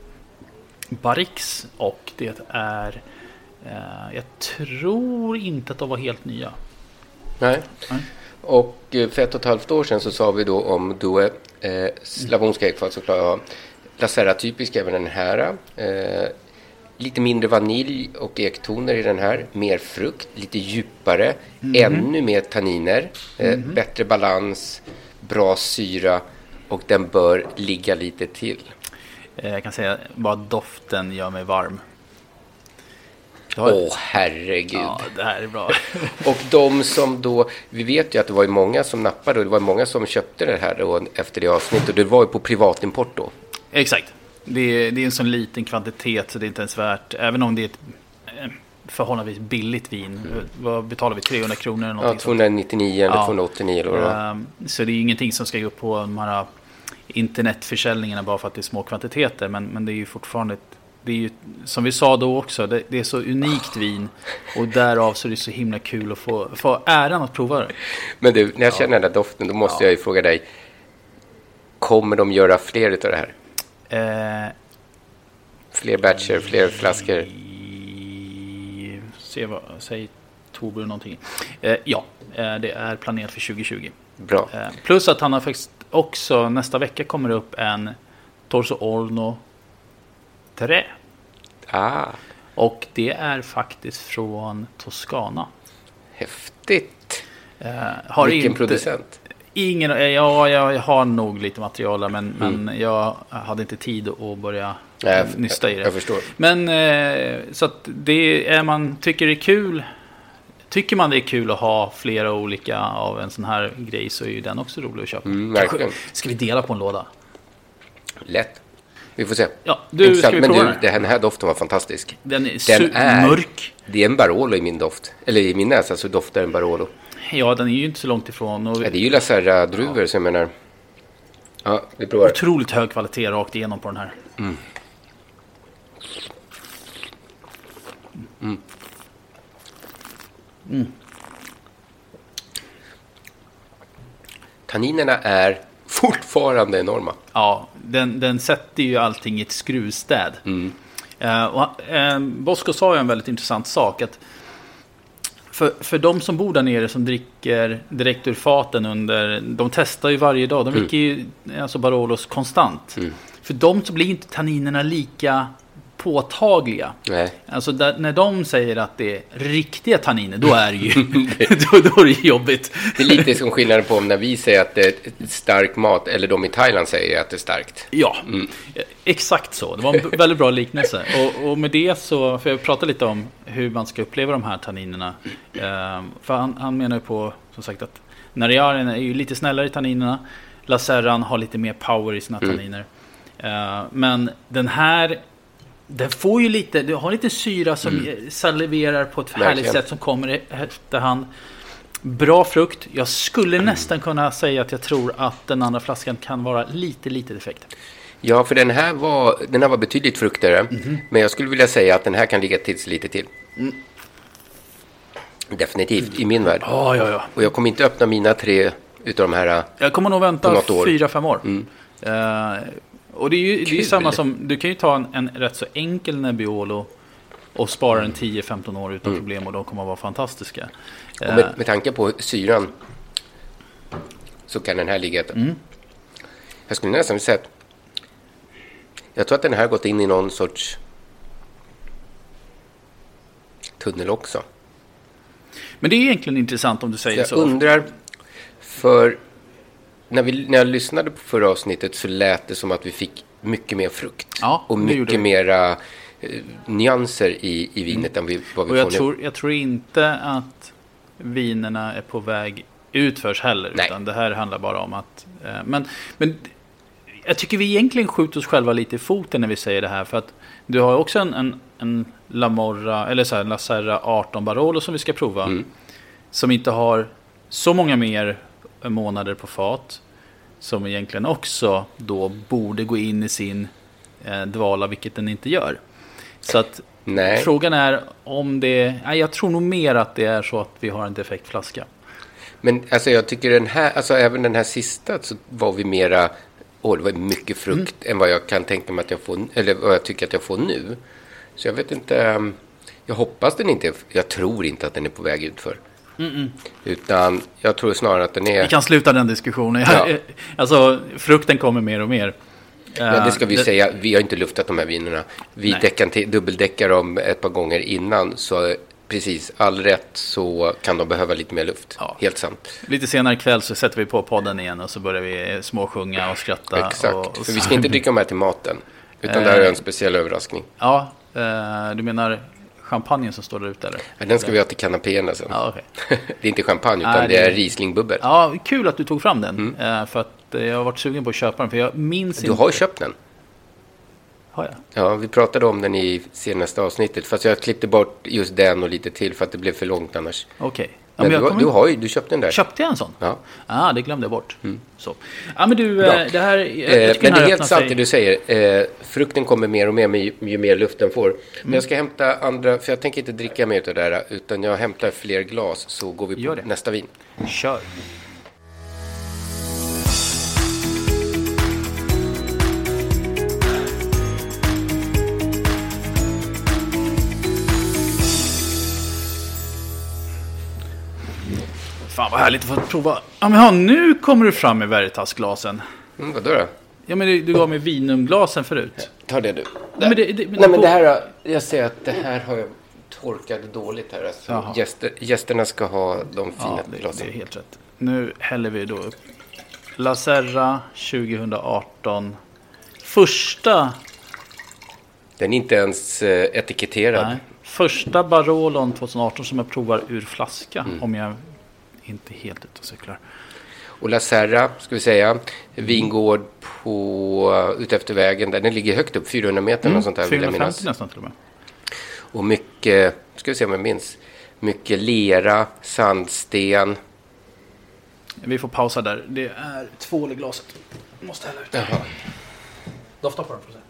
barriques. Och det är... Uh, jag tror inte att de var helt nya. Nej. Nej. Och för ett och ett halvt år sedan så sa vi då om Due eh, slavonska ekfat såklart. Ja. La Serra typisk även den här. Eh, lite mindre vanilj och ektoner i den här. Mer frukt, lite djupare. Mm-hmm. Ännu mer tanniner. Eh, mm-hmm. Bättre balans, bra syra. Och den bör ligga lite till. Eh, jag kan säga bara doften gör mig varm. Åh, oh, herregud. Ja, det här är bra. Och de som då, vi vet ju att det var ju många som nappade och det var många som köpte det här då, efter det avsnittet. Och det var ju på privatimport då. Exakt. Det är, det är en sån liten kvantitet så det är inte ens värt, även om det är ett förhållandevis billigt vin. Mm. Vad betalar vi? trehundra kronor eller någonting? Ja, tvåhundranittionio eller ja. tvåhundraåttionio eller vad det var. Um, så det är ingenting som ska gå upp på de här internetförsäljningarna bara för att det är små kvantiteter. Men, men det är ju fortfarande ett, det är ju, som vi sa då också, det, det är så unikt vin och därav så är det så himla kul att få, få äran att prova det. Men du, när jag känner ja. den där doften, då måste ja. jag ju fråga dig, kommer de göra fler utav det här? Eh, fler batcher, fler flaskor? I, se vad, säg Torbjörn någonting. Eh, ja, eh, det är planerat för tjugo tjugo. Bra. Eh, plus att han har faktiskt också, nästa vecka kommer det upp en Torso Olno Tre. Ah. Och det är faktiskt från Toscana. Häftigt. Uh, har Vilken inte, producent? Ingen, ja, jag har nog lite material där, men, mm. men jag hade inte tid att börja Nej, nysta i det. Jag förstår. Men uh, så att det är, man tycker det är kul. Tycker man det är kul att ha flera olika av en sån här grej, så är ju den också rolig att köpa. Mm, verkligen. Ska vi dela på en låda? Lätt. Vi får se. Ja, du, ska vi men prova du, den? den här doften var fantastisk. Den är, den är mörk. Det är en Barolo i min doft. Eller i min näsa så doftar en Barolo. Ja, den är ju inte så långt ifrån. Och... Ja, det är ju La Serra-druvor, ja. Så jag menar. Ja, vi provar. Otroligt hög kvalitet rakt igenom på den här. Mm. Mm. Mm. Tanninerna är fortfarande enorma. Ja, den, den sätter ju allting i ett skruvstäd. Mm. Uh, och, uh, Bosco sa ju en väldigt intressant sak. Att för, för de som bor där nere som dricker direkt ur faten under... De testar ju varje dag. De dricker mm. ju alltså Barolos konstant. Mm. För dem så blir inte tanninerna lika påtagliga. Nej. Alltså där, när de säger att det är riktiga tanniner, då är det ju då, då är det jobbigt. Det är lite som skillnaden på om när vi säger att det är stark mat eller de i Thailand säger att det är starkt. Ja, mm. exakt så. Det var en väldigt bra liknelse. Och, och med det så, för jag pratar lite om hur man ska uppleva de här tanninerna. Um, för han, han menar ju på, som sagt, att Nariaren är ju lite snällare i tanninerna. La Serran har lite mer power i sina tanniner. Mm. Uh, men den här den får ju lite, det har lite syra som mm. saliverar på ett härligt Verkligen. sätt som kommer i efterhand. Bra frukt. Jag skulle mm. nästan kunna säga att jag tror att den andra flaskan kan vara lite, lite defekt. Ja, för den här var, den här var betydligt fruktare. Mm-hmm. Men jag skulle vilja säga att den här kan ligga till lite till. Mm. Definitivt, mm. i min värld. Oh, ja, ja. Och jag kommer inte öppna mina tre utav de här. Jag kommer nog vänta fyra, fem år. Mm. Uh, och det är ju det är samma som, du kan ju ta en, en rätt så enkel Nebbiolo och spara en tio femton år utan mm. problem och de kommer att vara fantastiska. Och med, med tanke på syran så kan den här ligga ett. Mm. Jag skulle nästan säga att jag tror att den här har gått in i någon sorts tunnel också. Men det är egentligen intressant om du säger jag så. Jag undrar, för när, vi, när jag lyssnade på förra avsnittet så lät det som att vi fick mycket mer frukt. Ja, och mycket mera eh, nyanser i, i vinet mm. än vi, vad vi och får jag nu. Tror, jag tror inte att vinerna är på väg utförs heller. Nej. Utan det här handlar bara om att... Eh, men, men jag tycker vi egentligen skjuter oss själva lite i foten när vi säger det här. För att du har också en, en, en La Morra, eller så här, La Serra arton Barolo som vi ska prova. Mm. Som inte har så många mer månader på fat. Som egentligen också då borde gå in i sin eh, dvala, vilket den inte gör. Så att nej. Frågan är om det... Nej, jag tror nog mer att det är så att vi har en defekt flaska. Men alltså jag tycker den här, alltså även den här sista så var vi mera... Åh, det var mycket frukt mm. än vad jag kan tänka mig att jag får, eller vad jag tycker att jag får nu. Så jag vet inte, jag hoppas den inte, jag tror inte att den är på väg utför. Mm-mm. Utan jag tror snarare att den är... Vi kan sluta den diskussionen. Ja. Alltså, frukten kommer mer och mer. Men det ska vi det... säga, vi har inte luftat de här vinerna. Vi däckar, dubbeldäckar dem ett par gånger innan, så precis, all rätt så kan de behöva lite mer luft. Ja. Helt sant. Lite senare ikväll så sätter vi på podden igen och så börjar vi småsjunga och skratta. Exakt, och, och för vi ska inte dricka de här till maten. Utan det här är en speciell överraskning. Ja, du menar champagnen som står där ute eller? Ja, den ska vi ha till kanapéerna sen. Ja, okay. Det är inte champagne utan Nej, det är Riesling-bubbel. Ja, kul att du tog fram den. Mm. För att jag har varit sugen på att köpa den. För jag minns du inte... har köpt den. Har jag? Ja, vi pratade om den i senaste avsnittet. Fast jag klippte bort just den och lite till för att det blev för långt annars. Okej. Okay. Ja, men, men du, kommer... du har ju, du köpte den där. Köpte jag en sån? Ja. Ah, det glömde jag bort. Mm. Så. Ja, men du, Bra. det här... Eh, men det är helt sant det du säger. Eh, frukten kommer mer och mer med ju, ju mer luften får. Mm. Men jag ska hämta andra, för jag tänker inte dricka mer av det där. Utan jag hämtar fler glas så går vi på nästa vin. Kör. Fan vad härligt att få prova. Ja men ja, nu kommer du fram med Veritas-glasen. Mm, vadå då? Ja men du, du gav mig vinumglasen förut. Ja, ta det du. Nej men det, det, men Nej men det här, jag ser att det här har jag torkat dåligt här. Alltså. Gäster, gästerna ska ha de fina ja, det, glasen. Det är helt rätt. Nu häller vi då upp La Serra tjugo arton. Första... Den är inte ens eh, etiketterad. Nej. Första Barolon tjugo arton som jag provar ur flaska. Mm. Om jag inte helt ute och cyklar. Och La Serra, ska vi säga, vingård på utefter vägen där den ligger högt upp, fyrahundra meter mm, och sånt där. fyrahundrafemtio nästan till och med. Och mycket, ska vi se om jag minns, mycket lera, sandsten. Vi får pausa där. Det är tvål i glaset. Jag måste hälla ut. Jaha. Dofta på den för att se.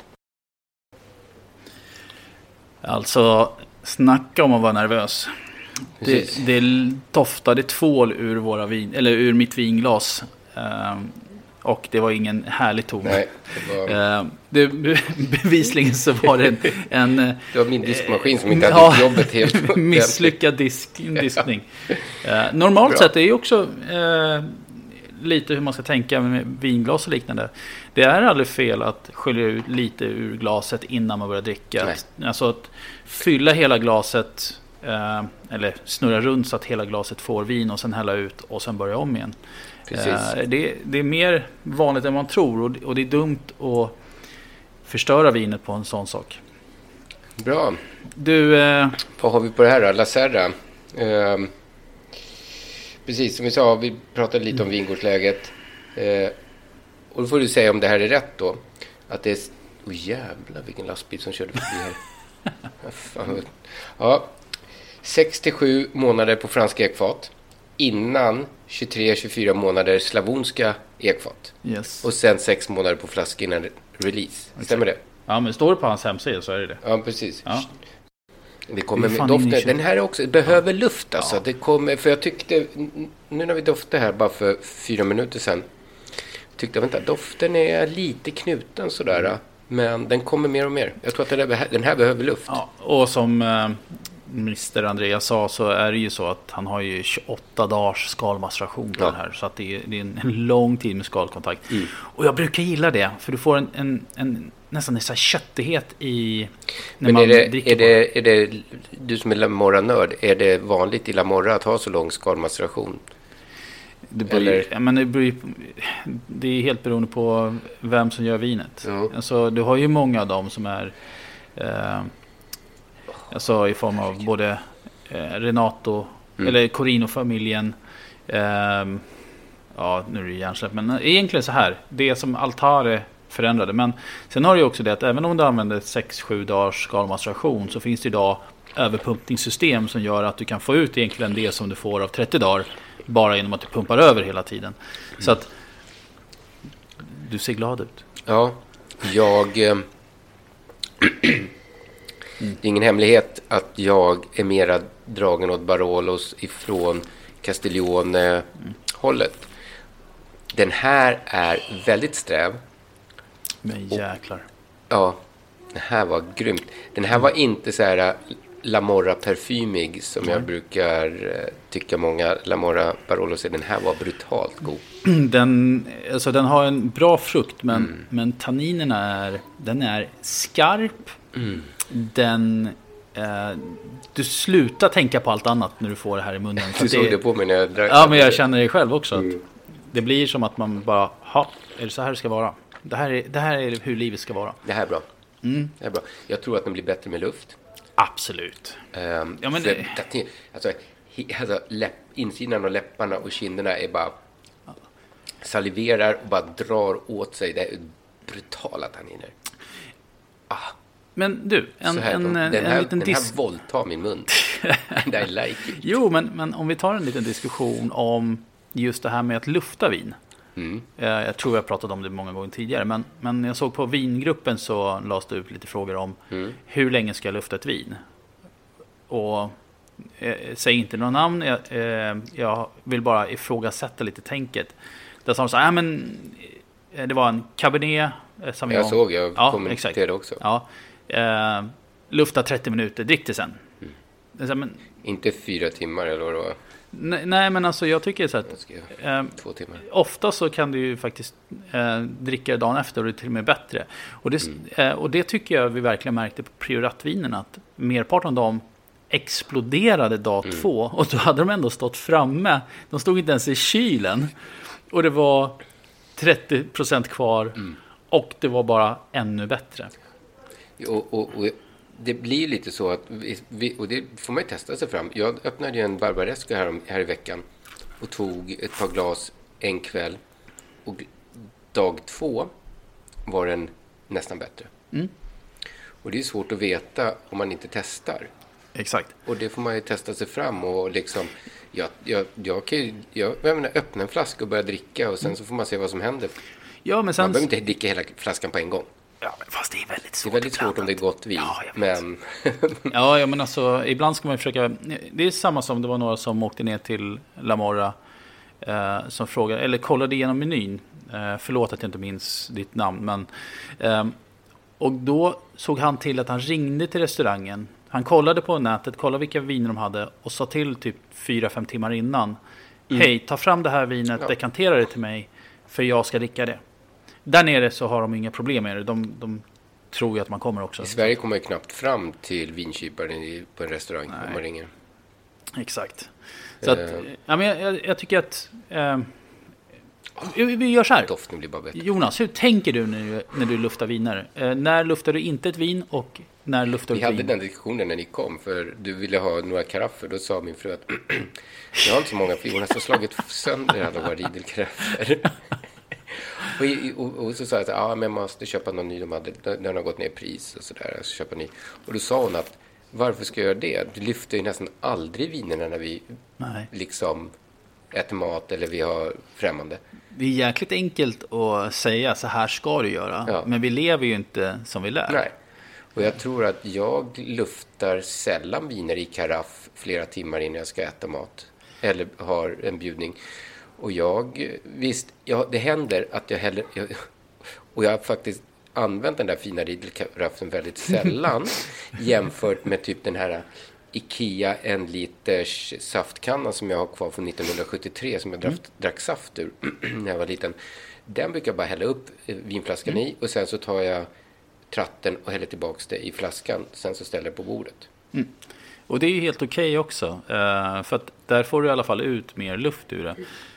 Alltså, snacka om att vara nervös. Det, det doftade tvål ur våra vin, eller ur mitt vinglas. Um, och det var ingen härlig ton. Nej, det var... uh, det, bevisligen så var det en... en det var min diskmaskin som inte hade ja, jobbet helt. Misslyckad disk, diskning. Uh, normalt Bra. Sett är det också uh, lite hur man ska tänka med vinglas och liknande. Det är aldrig fel att skölja ut lite ur glaset innan man börjar dricka. Nej. Alltså att fylla hela glaset... Uh, eller snurra runt så att hela glaset får vin och sen hälla ut och sen börja om igen. Uh, det, det är mer vanligt än man tror och, och det är dumt att förstöra vinet på en sån sak. Bra. Du, uh, vad har vi på det här då? La Serra. Uh, precis som vi sa, vi pratade lite om vingårdsläget. Uh, och då får du säga om det här är rätt då. Att det är... Åh oh, jävlar vilken lastbil som körde förbi här. Fan. Ja. sex till sju månader på franska ekfat. Innan tjugotre till tjugofyra månader slavonska ekfat. Yes. Och sen sex månader på flaska innan release. Okay. Stämmer det? Ja, men står det på hans hemsida så är det det. Ja, precis. Ja. Det kommer med doften. Den här också behöver ja. luft alltså. Ja. Det kommer, för jag tyckte, nu när vi doftade här bara för fyra minuter sedan, tyckte jag vänta, doften är lite knuten sådär. Mm. Men den kommer mer och mer. Jag tror att den här, den här behöver luft. Ja, och som eh, minister Andreas sa så är det ju så att han har ju tjugoåtta dagars skalmaceration på ja. den här. Så att det är, det är en lång tid med skalkontakt. Mm. Och jag brukar gilla det. För du får en, en, en nästan en sån här köttighet i när Men man är det, dricker. Är det, är det, du som är Lamorra-nörd, är det vanligt i Lamorra att ha så lång skalmaceration? Det, beror, ja, men det, beror, det är helt beroende på vem som gör vinet. Ja. Alltså, du har ju många av dem som är eh, alltså, i form av både eh, Renato mm. eller Corino-familjen. Eh, ja, nu är det hjärnsläpp. Men egentligen så här, det som Altare förändrade. Men sen har du ju också det att även om du använder sex sju dagars skalmaceration så finns det idag överpumpningssystem som gör att du kan få ut egentligen det som du får av trettio dagar bara genom att du pumpar över hela tiden. Mm. Så att du ser glad ut. Ja, jag eh, mm. det är ingen hemlighet att jag är mera dragen åt Barolos ifrån Castiglione-hållet. Den här är väldigt sträv. Men jäklar. Och, ja, den här var grymt. Den här var inte så här Lamorra parfymig som mm. jag brukar eh, tycka många Lamorra Barolos är. Den här var brutalt god. Den, alltså den har en bra frukt men, mm. men tanninerna är den är skarp. Mm. Den eh, du slutar tänka på allt annat när du får det här i munnen. Du såg det, det på mig när jag drack. Ja, men jag känner det själv också. Mm. Att det blir som att man bara, ha, är det så här det ska vara? Det här är, det här är hur livet ska vara. Det här är bra. Mm. Det här är bra. Jag tror att den blir bättre med luft. Absolut. Um, ja, men för, det... alltså, alltså läpp, insidan och läpparna och kinderna är bara saliverar och bara drar åt sig. Det är brutala tanniner. Ah. Men du, en, här, en, den, en, här, en liten den här dis- våldtar min mun. And I like it. Jo, men, men om vi tar en liten diskussion om just det här med att lufta vin. Mm. Jag tror jag pratat om det många gånger tidigare. Men, men jag såg på vingruppen så lades det ut lite frågor om mm. hur länge ska jag lufta ett vin? Och eh, säg inte några namn. Jag, eh, jag vill bara ifrågasätta lite tänket. Där sa de så här, men det var en Cabernet eh, Sauvignon. Jag såg, jag ja, kommenterade också. Ja, eh, lufta trettio minuter, drick det sen. Mm. Så, men, inte fyra timmar eller vad det var. Nej, nej, men alltså jag tycker så att eh, två timmar. Ofta så kan du ju faktiskt eh, dricka dagen efter och det är till och med bättre. Och det, mm. eh, och det tycker jag vi verkligen märkte på prioratvinerna att merparten av dem exploderade dag mm. två och då hade de ändå stått framme. De stod inte ens i kylen och det var trettio procent kvar mm. och det var bara ännu bättre. Och, och, och det blir lite så att vi, och det får man ju testa sig fram. Jag öppnade ju en Barbaresco här, här i veckan och tog ett par glas en kväll och dag två var den nästan bättre. Mm. Och det är svårt att veta om man inte testar. Exakt. Och det får man ju testa sig fram och liksom jag, jag, jag kan ju jag, jag menar, öppna en flaska och börja dricka och sen mm. så får man se vad som händer. Ja, men sen... Man behöver inte dricka hela flaskan på en gång. Ja, men fast det är väldigt svårt. Det är väldigt svårt om det är gott vin. Ja, men... ja, ja, men alltså ibland ska man försöka... Det är samma som det var några som åkte ner till Lamorra eh, som frågade, eller kollade igenom menyn. Eh, förlåt att jag inte minns ditt namn, men... Eh, och då såg han till att han ringde till restaurangen. Han kollade på nätet, kollade vilka viner de hade och sa till typ fyra fem timmar innan. Mm. Hej, ta fram det här vinet, ja. dekantera det till mig för jag ska dricka det. Där nere så har de inga problem med det. De, de tror ju att man kommer också. I Sverige kommer man knappt fram till vinkyparen på en restaurang när man ringer. Exakt. Så att, uh, ja, men jag, jag, jag tycker att eh, vi gör så här. Doften blir bara bättre. Jonas, hur tänker du när du, när du luftar viner? Eh, när luftar du inte ett vin och när luftar du Vi hade vin? den diskussionen när ni kom för du ville ha några karaffer. Då sa min fru att jag har inte så många för Jonas har slagit sönder alla våra ridelkaraffer. Och, och, och så sa jag att ja, men jag måste köpa någon ny. De hade, den har gått ner i pris och sådär. Jag ska köpa ny. Och då sa hon att varför ska jag göra det? Du lyfter ju nästan aldrig vinerna när vi Nej. liksom äter mat eller vi har främmande. Det är jäkligt enkelt att säga så här ska du göra. Ja. Men vi lever ju inte som vi lär. Nej. Och jag tror att jag luftar sällan viner i karaff flera timmar innan jag ska äta mat. Eller har en bjudning. Och jag, visst, ja, det händer att jag heller... Jag, och jag har faktiskt använt den där fina Riedel-karaffen väldigt sällan jämfört med typ den här Ikea en liters saftkanna som jag har kvar från nittonhundrasjuttiotre som jag drack, mm. drack saft ur när jag var liten. Den brukar jag bara hälla upp vinflaskan mm. i och sen så tar jag tratten och häller tillbaka det i flaskan. Sen så ställer jag på bordet. Mm. Och det är ju helt okej okay också. För att där får du i alla fall ut mer luft ur det.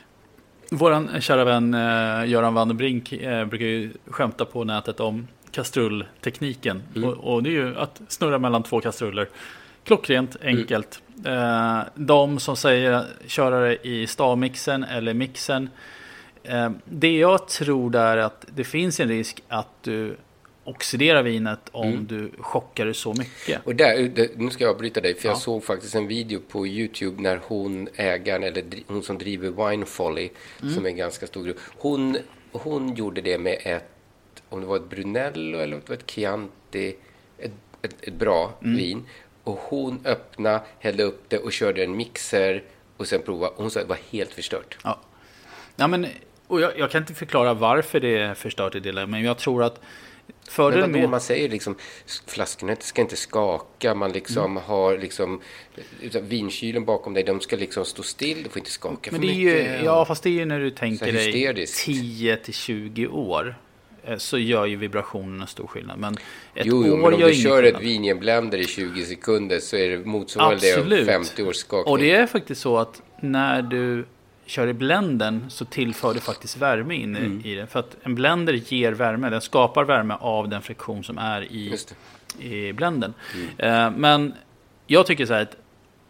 Våran kära vän eh, Göran Vandenbrink eh, brukar ju skämta på nätet om kastrulltekniken. Mm. Och, och det är ju att snurra mellan två kastruller. Klockrent, enkelt. Mm. Eh, de som säger köra det i stavmixen eller mixen. Eh, det jag tror där är att det finns en risk att du oxiderar vinet om mm. du chockar det så mycket. Och där, nu ska jag avbryta dig för ja. jag såg faktiskt en video på YouTube när hon ägaren eller hon som driver Wine Folly mm. som är en ganska stor grupp. Hon, hon gjorde det med ett, om det var ett Brunello eller det var ett Chianti, ett, ett, ett bra mm. vin. Och hon öppnade, hällde upp det och körde en mixer och sen provade. Hon sa att det var helt förstört. Ja, ja men och jag, jag kan inte förklara varför det är förstört i det, men jag tror att men vadå, med... man säger liksom flaskorna ska inte skaka, man liksom mm. har liksom vinkylen bakom dig, de ska liksom stå still, du får inte skaka men för det är mycket. Ju, ja, fast det är ju när du tänker dig tio till tjugo år så gör ju vibrationen en stor skillnad. Men ett jo, jo, år men om gör du kör skillnad. ett vin i en blender i tjugo sekunder så är det motsvarande det femtio års skakning. Och det är faktiskt så att när du kör i blenden så tillför du faktiskt värme in mm. i det. För att en blender ger värme, den skapar värme av den friktion som är i, i blenden. Mm. Uh, men jag tycker så här att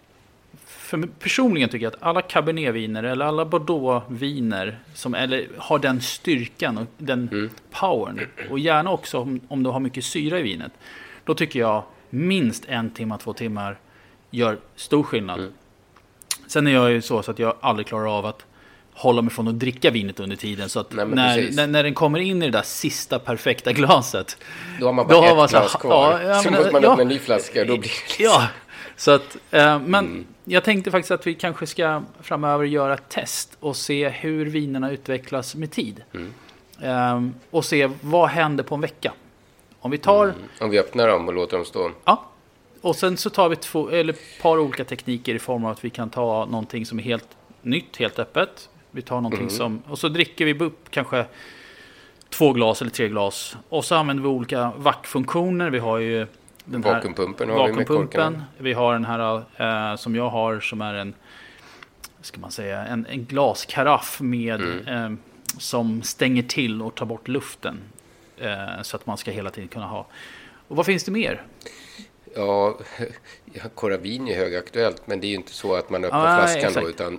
för personligen tycker jag att alla Cabernet-viner eller alla Bordeaux-viner som eller har den styrkan och den mm. powern och gärna också om, om du har mycket syra i vinet, då tycker jag minst en timme, två timmar gör stor skillnad. Mm. Sen är jag ju så, så att jag aldrig klarar av att hålla mig från att dricka vinet under tiden. Så att Nej, när, när, när den kommer in i det där sista perfekta glaset, då har man bara ett glas så, kvar. Ja, ja, så men, måste man ja, öppna en ny flaska. Då blir det ja, så att, eh, men mm. jag tänkte faktiskt att vi kanske ska framöver göra ett test och se hur vinerna utvecklas med tid. Mm. Eh, och se vad händer på en vecka. Om vi tar... Mm. Om vi öppnar dem och låter dem stå. Ja. Och sen så tar vi två, eller ett par olika tekniker i form av att vi kan ta någonting som är helt nytt, helt öppet. Vi tar någonting mm. som... Och så dricker vi upp kanske två glas eller tre glas. Och så använder vi olika vackfunktioner. Vi har ju den här vakuumpumpen. Har vakuumpumpen. Vi, vi har den här eh, som jag har som är en... Ska man säga? En, en glaskaraff med... Mm. Eh, som stänger till och tar bort luften. Eh, så att man ska hela tiden kunna ha... Och vad finns det mer? Ja, Coravin är högaktuellt, men det är ju inte så att man öppnar ah, flaskan nej, då, utan...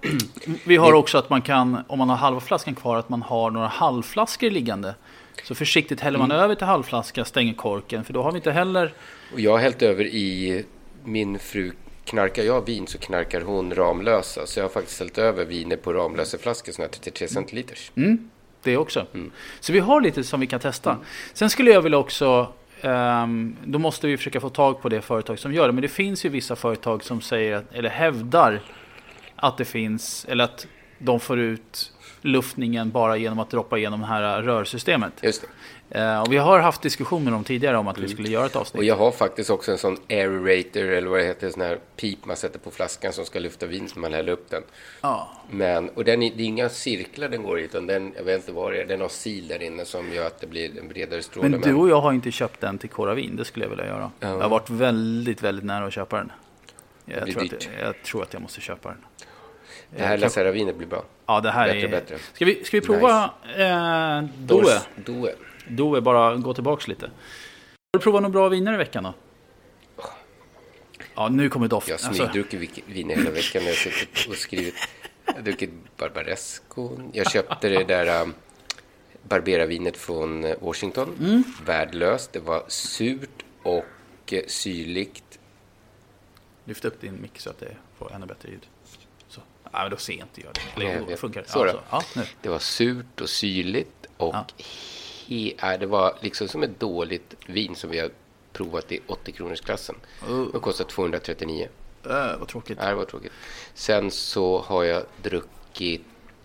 Vi har också att man kan, om man har halva flaskan kvar, att man har några halvflaskor liggande. Så försiktigt häller man mm. över till halvflaska, stänger korken, för då har vi inte heller... Och jag har hällt över i min fru, knarkar jag vin så knarkar hon Ramlösa. Så jag har faktiskt hällt över viner på Ramlösa flaskor, sådana här trettiotre centiliters. Mm, det också. Mm. Så vi har lite som vi kan testa. Mm. Sen skulle jag vilja också... Um, då måste vi försöka få tag på det företag som gör det. Men det finns ju vissa företag som säger att, eller hävdar att det finns, eller att de får ut luftningen bara genom att droppa igenom det här rörsystemet. Just det. Uh, och vi har haft diskussioner om tidigare om att mm. vi skulle göra ett avsnitt. Och jag har faktiskt också en sån aerator eller vad det heter, sån här pip man sätter på flaskan som ska lyfta vin när man häller upp den. Ja. Men, och den är, det är inga cirklar den går i, utan den, jag vet inte vad det är, den har sil där inne som gör att det blir en bredare stråle. Men du och jag har inte köpt den till Coravin, det skulle jag vilja göra. Ja. Jag har varit väldigt, väldigt nära att köpa den. Jag, tror att, jag tror att jag måste köpa den. Det här La Seravinet blir bra. Ja, det här bättre, är... bättre. Ska vi, ska vi prova nice. eh, Doe? Doe. Doe, bara gå tillbaks lite. Har du provat några bra viner i veckan då? Ja, nu kommer doft. Jag har smygdruckit alltså. viner hela veckan när jag suttit och skrivit. Jag har druckit Barbaresco. Jag köpte det där um, Barbera-vinet från Washington. Mm. Värdelöst. Det var surt och uh, syrligt. Lyft upp din mick så att det får ännu bättre ljud. Så. Ja, men då ser inte jag det. Eller, Nej, jag funkar det? Så ja, ja, nu. Det var surt och syrligt och ja. he, äh, det var liksom som ett dåligt vin som vi har provat i åttio kronors klassen. Uh. Det kostar tvåhundratrettionio. Äh, vad tråkigt. Ja, det var tråkigt. Sen så har jag druckit...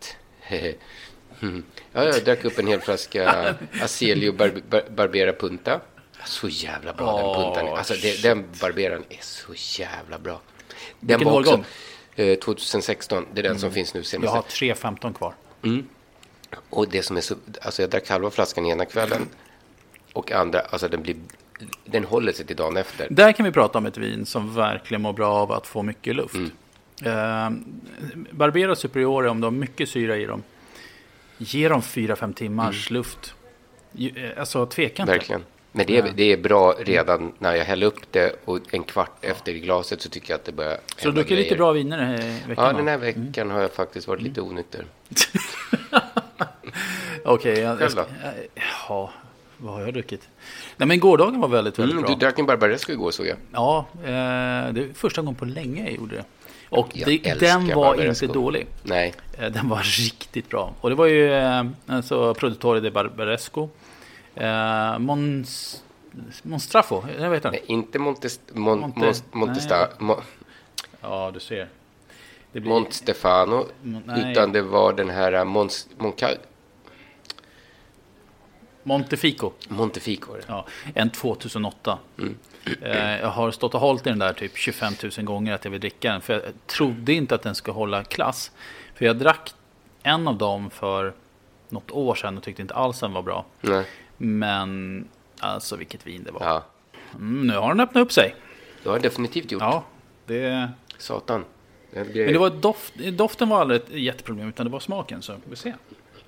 ja, jag drack upp en hel flaska Aselio bar- bar- Barbera Punta. Så jävla bra oh, den puntan. Alltså det, den barberaren är så jävla bra. Den Vilken var också årgång? eh, tjugohundrasexton. Det är den mm. som finns nu senast. Jag har tre femton kvar. Mm. Och det som är så... Alltså jag drack halva flaskan ena kvällen. Och andra... Alltså den blir... Den håller sig till dagen efter. Där kan vi prata om ett vin som verkligen mår bra av att få mycket luft. Mm. Eh, Barbera Superiore, om de har mycket syra i dem, ger dem fyra fem timmars mm. luft. Alltså tveka inte. Verkligen. Men det är, det är bra redan när jag häller upp det och en kvart ja. efter i glaset så tycker jag att det börjar. Så du dricker lite bra viner den här veckan? Ja, den här veckan mm. har jag faktiskt varit lite onykter. Okej, okay, jag, jag ska, ja, vad har jag druckit? Nej, men gårdagen var väldigt, väldigt mm, bra. Du drack en Barbaresco igår, såg jag. Ja, eh, det är första gången på länge jag gjorde det. Och det, den var Barbaresco. Inte dålig. Nej. Den var riktigt bra. Och det var ju eh, alltså Produttore di Barbaresco. Eh, Mons, Monstrafo, jag vet inte. Nej, inte Montes, Mon, Monte, Montesta, Mon, ja, du ser. Det blir, Montstefano, nej. Utan det var den här Mons, Moncal, Montefico. Montefico. Ja, en tvåtusenåtta. Mm. Eh, jag har stått och hållit i den där typ tjugofem tusen gånger att jag vill dricka den. För jag trodde inte att den skulle hålla klass. För jag drack en av dem för något år sedan och tyckte inte alls den var bra. Nej. Men alltså vilket vin det var. Ja. Mm, nu har den öppnat upp sig. Det har den definitivt gjort. Ja, det... Satan. Det blir... Men det var doft... doften var aldrig ett jätteproblem, utan det var smaken. Så vi ser.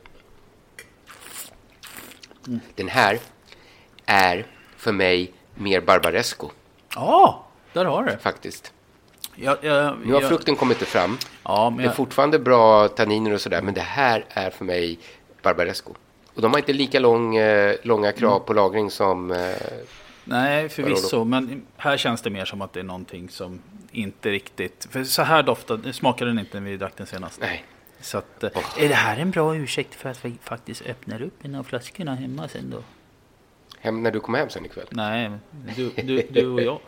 Mm. Den här är för mig mer Barbaresco. Ja, där har du. Faktiskt. Jag, jag, nu har jag... frukten kommit fram. Ja, men det är jag... fortfarande bra tanniner och sådär. Men det här är för mig Barbaresco. Och de har inte lika lång, eh, långa krav mm. på lagring som... Eh, Nej, förvisso. Men här känns det mer som att det är någonting som inte riktigt... För så här doftade, smakade den inte när vi drack den senast. Nej. Så att, oh. Är det här en bra ursäkt för att vi faktiskt öppnar upp en av flaskorna hemma sen då? Hem, när du kommer hem sen ikväll? Nej, du, du, du och jag.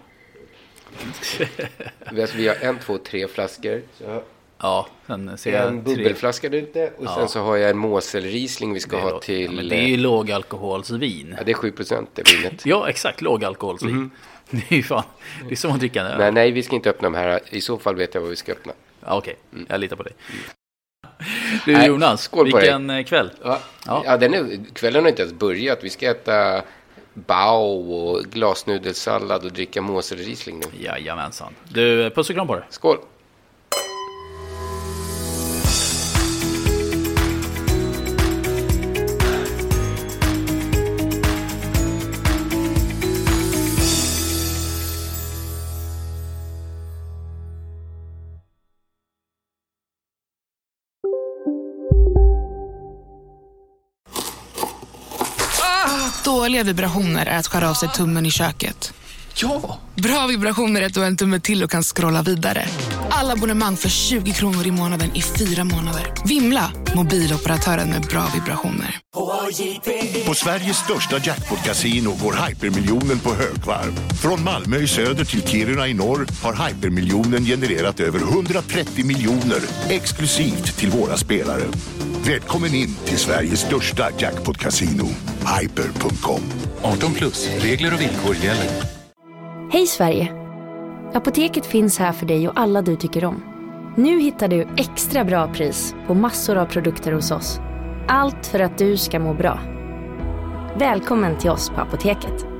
Vi har en, två, tre flaskor. Så. Ja, sen ser jag en bubbelflaska där ute. Och ja. Sen så har jag en Mosel-Riesling vi ska ha låg, till... Ja, men det är ju lågalkoholsvin. Ja, det är sju procent det vinet. Ja, exakt. Lågalkoholsvin. Mm. Det är ju fan... Det är som att dricka en öl. Nej, nej, vi ska inte öppna de här. I så fall vet jag vad vi ska öppna. Ja, okej. Okay. Mm. Jag litar på dig. Mm. Du Jonas, skål på vilken dig. Kväll. Ja, ja. ja den är, kvällen har inte ens börjat. Vi ska äta bao och glasnudelsallad och dricka Mosel-Riesling nu. Jajamensan. Du, puss och kram på dig. Skål. Dåliga vibrationer är att skära av sig tummen i köket. Ja! Bra vibrationer är att du har en tumme till och kan scrolla vidare. Alla abonnemang för tjugo kronor i månaden i fyra månader. Vimla! Mobiloperatören med bra vibrationer. På Sveriges största jackpot-casino går hypermiljonen på högvarv. Från Malmö i söder till Kiruna i norr har hypermiljonen genererat över hundratrettio miljoner exklusivt till våra spelare. Välkommen in till Sveriges största jackpot-casino, hyper punkt com. arton plus, regler och villkor gäller. Hej Sverige! Apoteket finns här för dig och alla du tycker om. Nu hittar du extra bra pris på massor av produkter hos oss. Allt för att du ska må bra. Välkommen till oss på Apoteket.